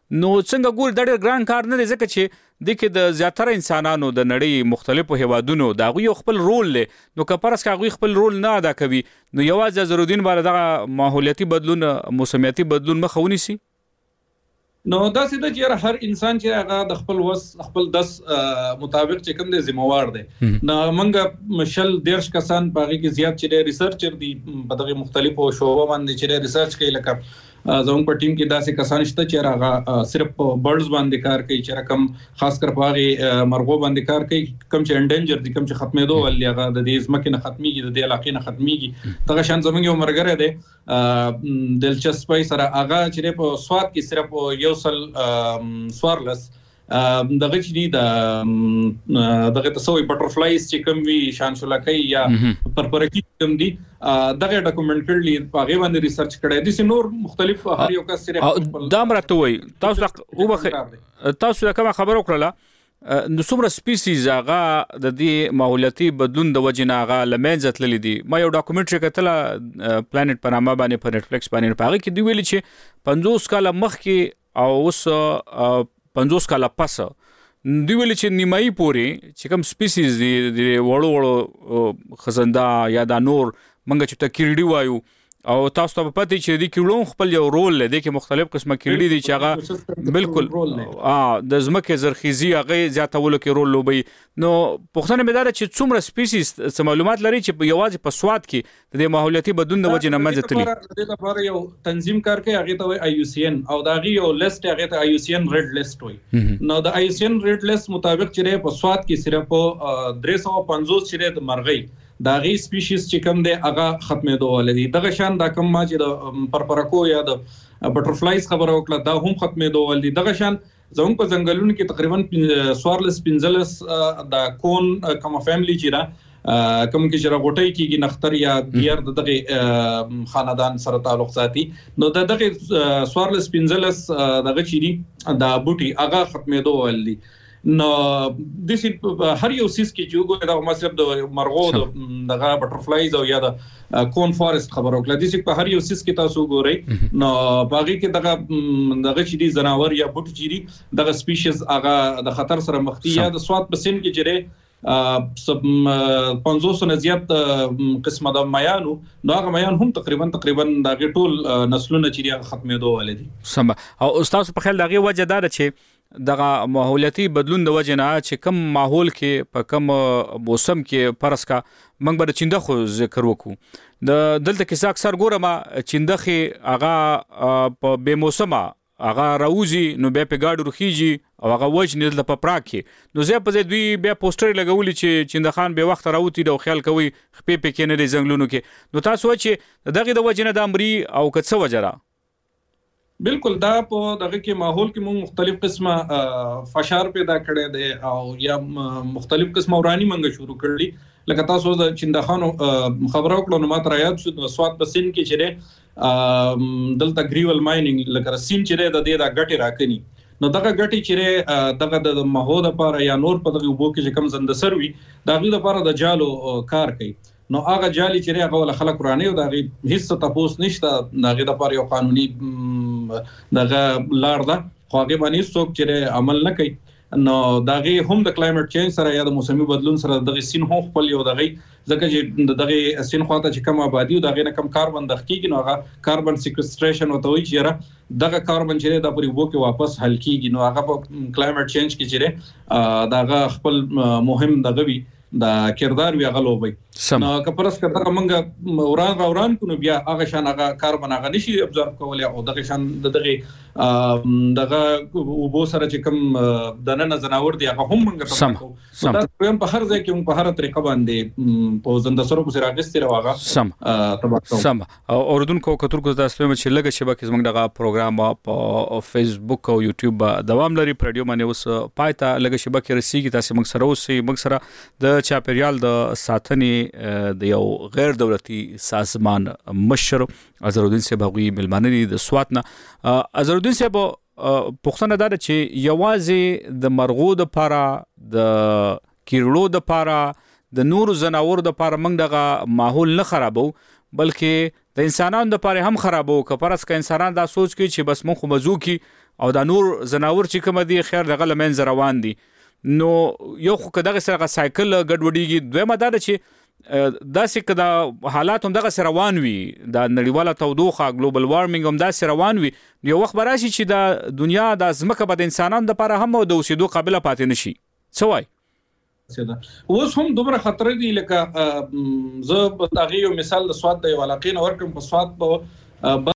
نو څنګه ګور د ډېر ګران کار نه دی ځکه چې د کې د زیاتره انسانانو د نړۍ مختلفو هیوادونو دا غوي خپل رول لري نو کپرس کا غوي خپل رول نه ادا کوي نو یوازې ضرورین بار دغه ماحولیتي بدلون موسمیاتي بدلون مخاوني سي نو دا سیده چې هر انسان چې هغه د خپل وس خپل دس مطابق چې کوم دی ذمہوار دی نو موږ مشل دیرش کسان باغی کې زیات چې ریسرچر دي په دغه مختلفو شوبو باندې چې ریسرچ کوي لکه زموږ په ټیم کې داسې کسان شته چې هغه صرف برډز باندې کار کوي چې رقم خاص کر پاغي مرغو باندې کار کوي کم چې انډنجر دي کم چې ختمېدو ولې هغه د دې ځمکې نه ختميږي د دې علاقې نه ختميږي دغه شان زموږ یو مرګره دی دلچسپي سره هغه چې په سواد کې صرف یو سل سوارلس دغه چې دی د دغه تسوي بټرفلایز چې کوم وی شان شلکې یا پرپرکی کوم دی دغه ډاکومنټ کړلی په هغه باندې ریسرچ کړی دي چې نور مختلف هر یو کس سره دا مرته وي تاسو او بخ تاسو کوم خبر وکړه نو څومره سپیسیز هغه د دې ماحولیتي بدلون د وجې نه هغه لمنځه تللی دي ما یو ډاکومنټري کتله پلانټ په نامه باندې په نتفلیکس باندې په هغه کې دی ویلي چې پنځوس کاله مخکې او اوس پنځوس کاله پس دی ویل چې نیمایي پوري چې کوم سپیسیز دي د وړو وړو خزنده یا د نور منګه چې تکیرډي وایو او تاسو ته پته چې د کیړو خپل یو رول لري کې مختلف قسمه کیړي دي چې هغه بالکل اه د زمکه زرخیزي هغه زیاتولو کې رول لوبي نو پښتنه مدار چې څومره سپیسیز څه معلومات لري چې یوازې په سواد کې د ماحولیتي بدلون د وجې نه منځ تللی د لپاره یو تنظیم کار کوي هغه ته آی یو سی ان او دا غي یو لیست هغه ته آی یو سی ان ریډ لیست وي نو د آی یو سی ان ریډ لیست مطابق چې په سواد کې صرف درې سوه پنځوس چې د مرغۍ دا غي سپیشیز چې کوم دی هغه ختمېدو ولدي دغه شان دا کوم ما چې د پرپرکو یا د بټرفلایز خبره وکړه دا هم ختمېدو ولدي دغه شان زموږ په ځنګلونو کې تقریبا سوارلس پنځلس د کون کوم فیملی چې را کوم کې چې راغټي کېږي نختر یا بیر دغه خاندان سره تعلق ساتي نو دغه سوارلس پنځلس دغه چې دی دا بوټي هغه ختمېدو ولدي نو د سې هر یو سیس کې چې وګورئ دا مطلب د مرغو دغه بټرفلایز او یا د کون فارست خبرو کله د سې په هر یو سیس کې تاسو وګورئ نو باغی کې دغه دغه چې دي زناور یا بوټ چې دي دغه سپیشیز هغه د خطر سره مخ دي یا د سواد په سین کې جره سب پنځوس نه زیات قسمه د میانو نو هغه میان هم تقریبا تقریبا دغه ټول نسلونه چې ختمېدو ولدي سم او استاد په خیال دغه وجه دار چې دغه ماحولیتي بدلون د وجه نه چې کم ماحول کې په کم موسم کې پرس کا موږ به چنده خو ذکر وکړو د دلته کې اکثر ګورم چنده خي هغه په بے موسمه هغه راوزی نو بیا په گاډو رخیږي او هغه وجه نه د پپرا کې نو زه په دوی بیا پوسټر لګولې چې چنده خان به وخت راوتی د خیال کوي خپې په کې نه لري ځنګلونو کې نو تاسو چې دغه د وجه نه د امري او کڅ وجره بالکل دا په دغه کې ماحول کې موږ مختلف قسمه فشار پیدا کړی دی او یا مختلف قسمه ورانی منګه شروع کړلی لکه تاسو د چندخانو خبرو کړو نو ماته یاد شو د سواد په سین کې چې دلته ګریول ماینینګ لکه سین چې د دې د غټي راکني نو دغه غټي چې دغه د ماحول لپاره یا نور په دغه وبو کې کوم زنده سروي دغه لپاره د جالو کار کوي نو هغه جالي چې هغه ول خلک ورانه او دغه هیڅ تاسو نشته دغه لپاره یو قانوني دغه لار ده خو هغه باندې څوک چې عمل نه کوي نو دغه هم د کلایمټ چینج سره یا د موسمي بدلون سره دغه سین هم خپل یو دغه ځکه چې دغه سین خواته چې کم آبادی او دغه نه کم کاربن دخکیږي نو هغه کاربن سیکوستریشن او توي چې دغه کاربن چې د پرې وو کې واپس حل کیږي نو هغه په کلایمټ چینج کې چې دغه خپل مهم دغه وی دا کردار وی غلوبي نو کپرس کړه موږ وران وران کو نو بیا هغه شان هغه کاربن هغه نشي ابزورب کولای او دغه شان دغه دغه وبو سره چې کوم دنه زناور دی هغه هم موږ سم سم دا په هر ځای کې په هر طریقه باندې په زنده سره په راغستې راغه سم سم اوردونکو کتر کو تاسو چې لګه شبکه زموږ دغه پروګرام په فیسبوک او یوټیوب دوام لري په رادیو باندې اوس پایته لګه شبکه رسیږي تاسو موږ سره اوسئ موږ سره د چاپیریال د ساتنې د یو غیر دولتي سازمان مشر اظهرالدین صاحب غوي ملمنه د سوات نه اظهرالدین صاحب پښتنه دا چې یوازې د مرغو د پاره د کیرلو د پاره د نور زناور د پاره موږ دغه ماحول نه خرابو بلکې د انسانانو د پاره هم خرابو کپرس ک انسانان دا سوچ کوي چې بس مخ مزو کی او دا نور زناور چې کوم دي خیر دغه لمن روان دي نو یو خو کداغه سره سایکل ګډوډیږي دویمه دا چې داسې کدا حالات هم دغه سره روان وي د نړیواله تودوخه ګلوبل وارمنګ هم داسې روان وي یو وخت براشي چې د دنیا د ځمکه به د انسانانو لپاره هم د اوسېدو قابلیت پاتې نشي څه وایي اوس هم دومره خطر دي لکه زه په تاغي یو مثال د سواد د علاقې نور کوم په سواد په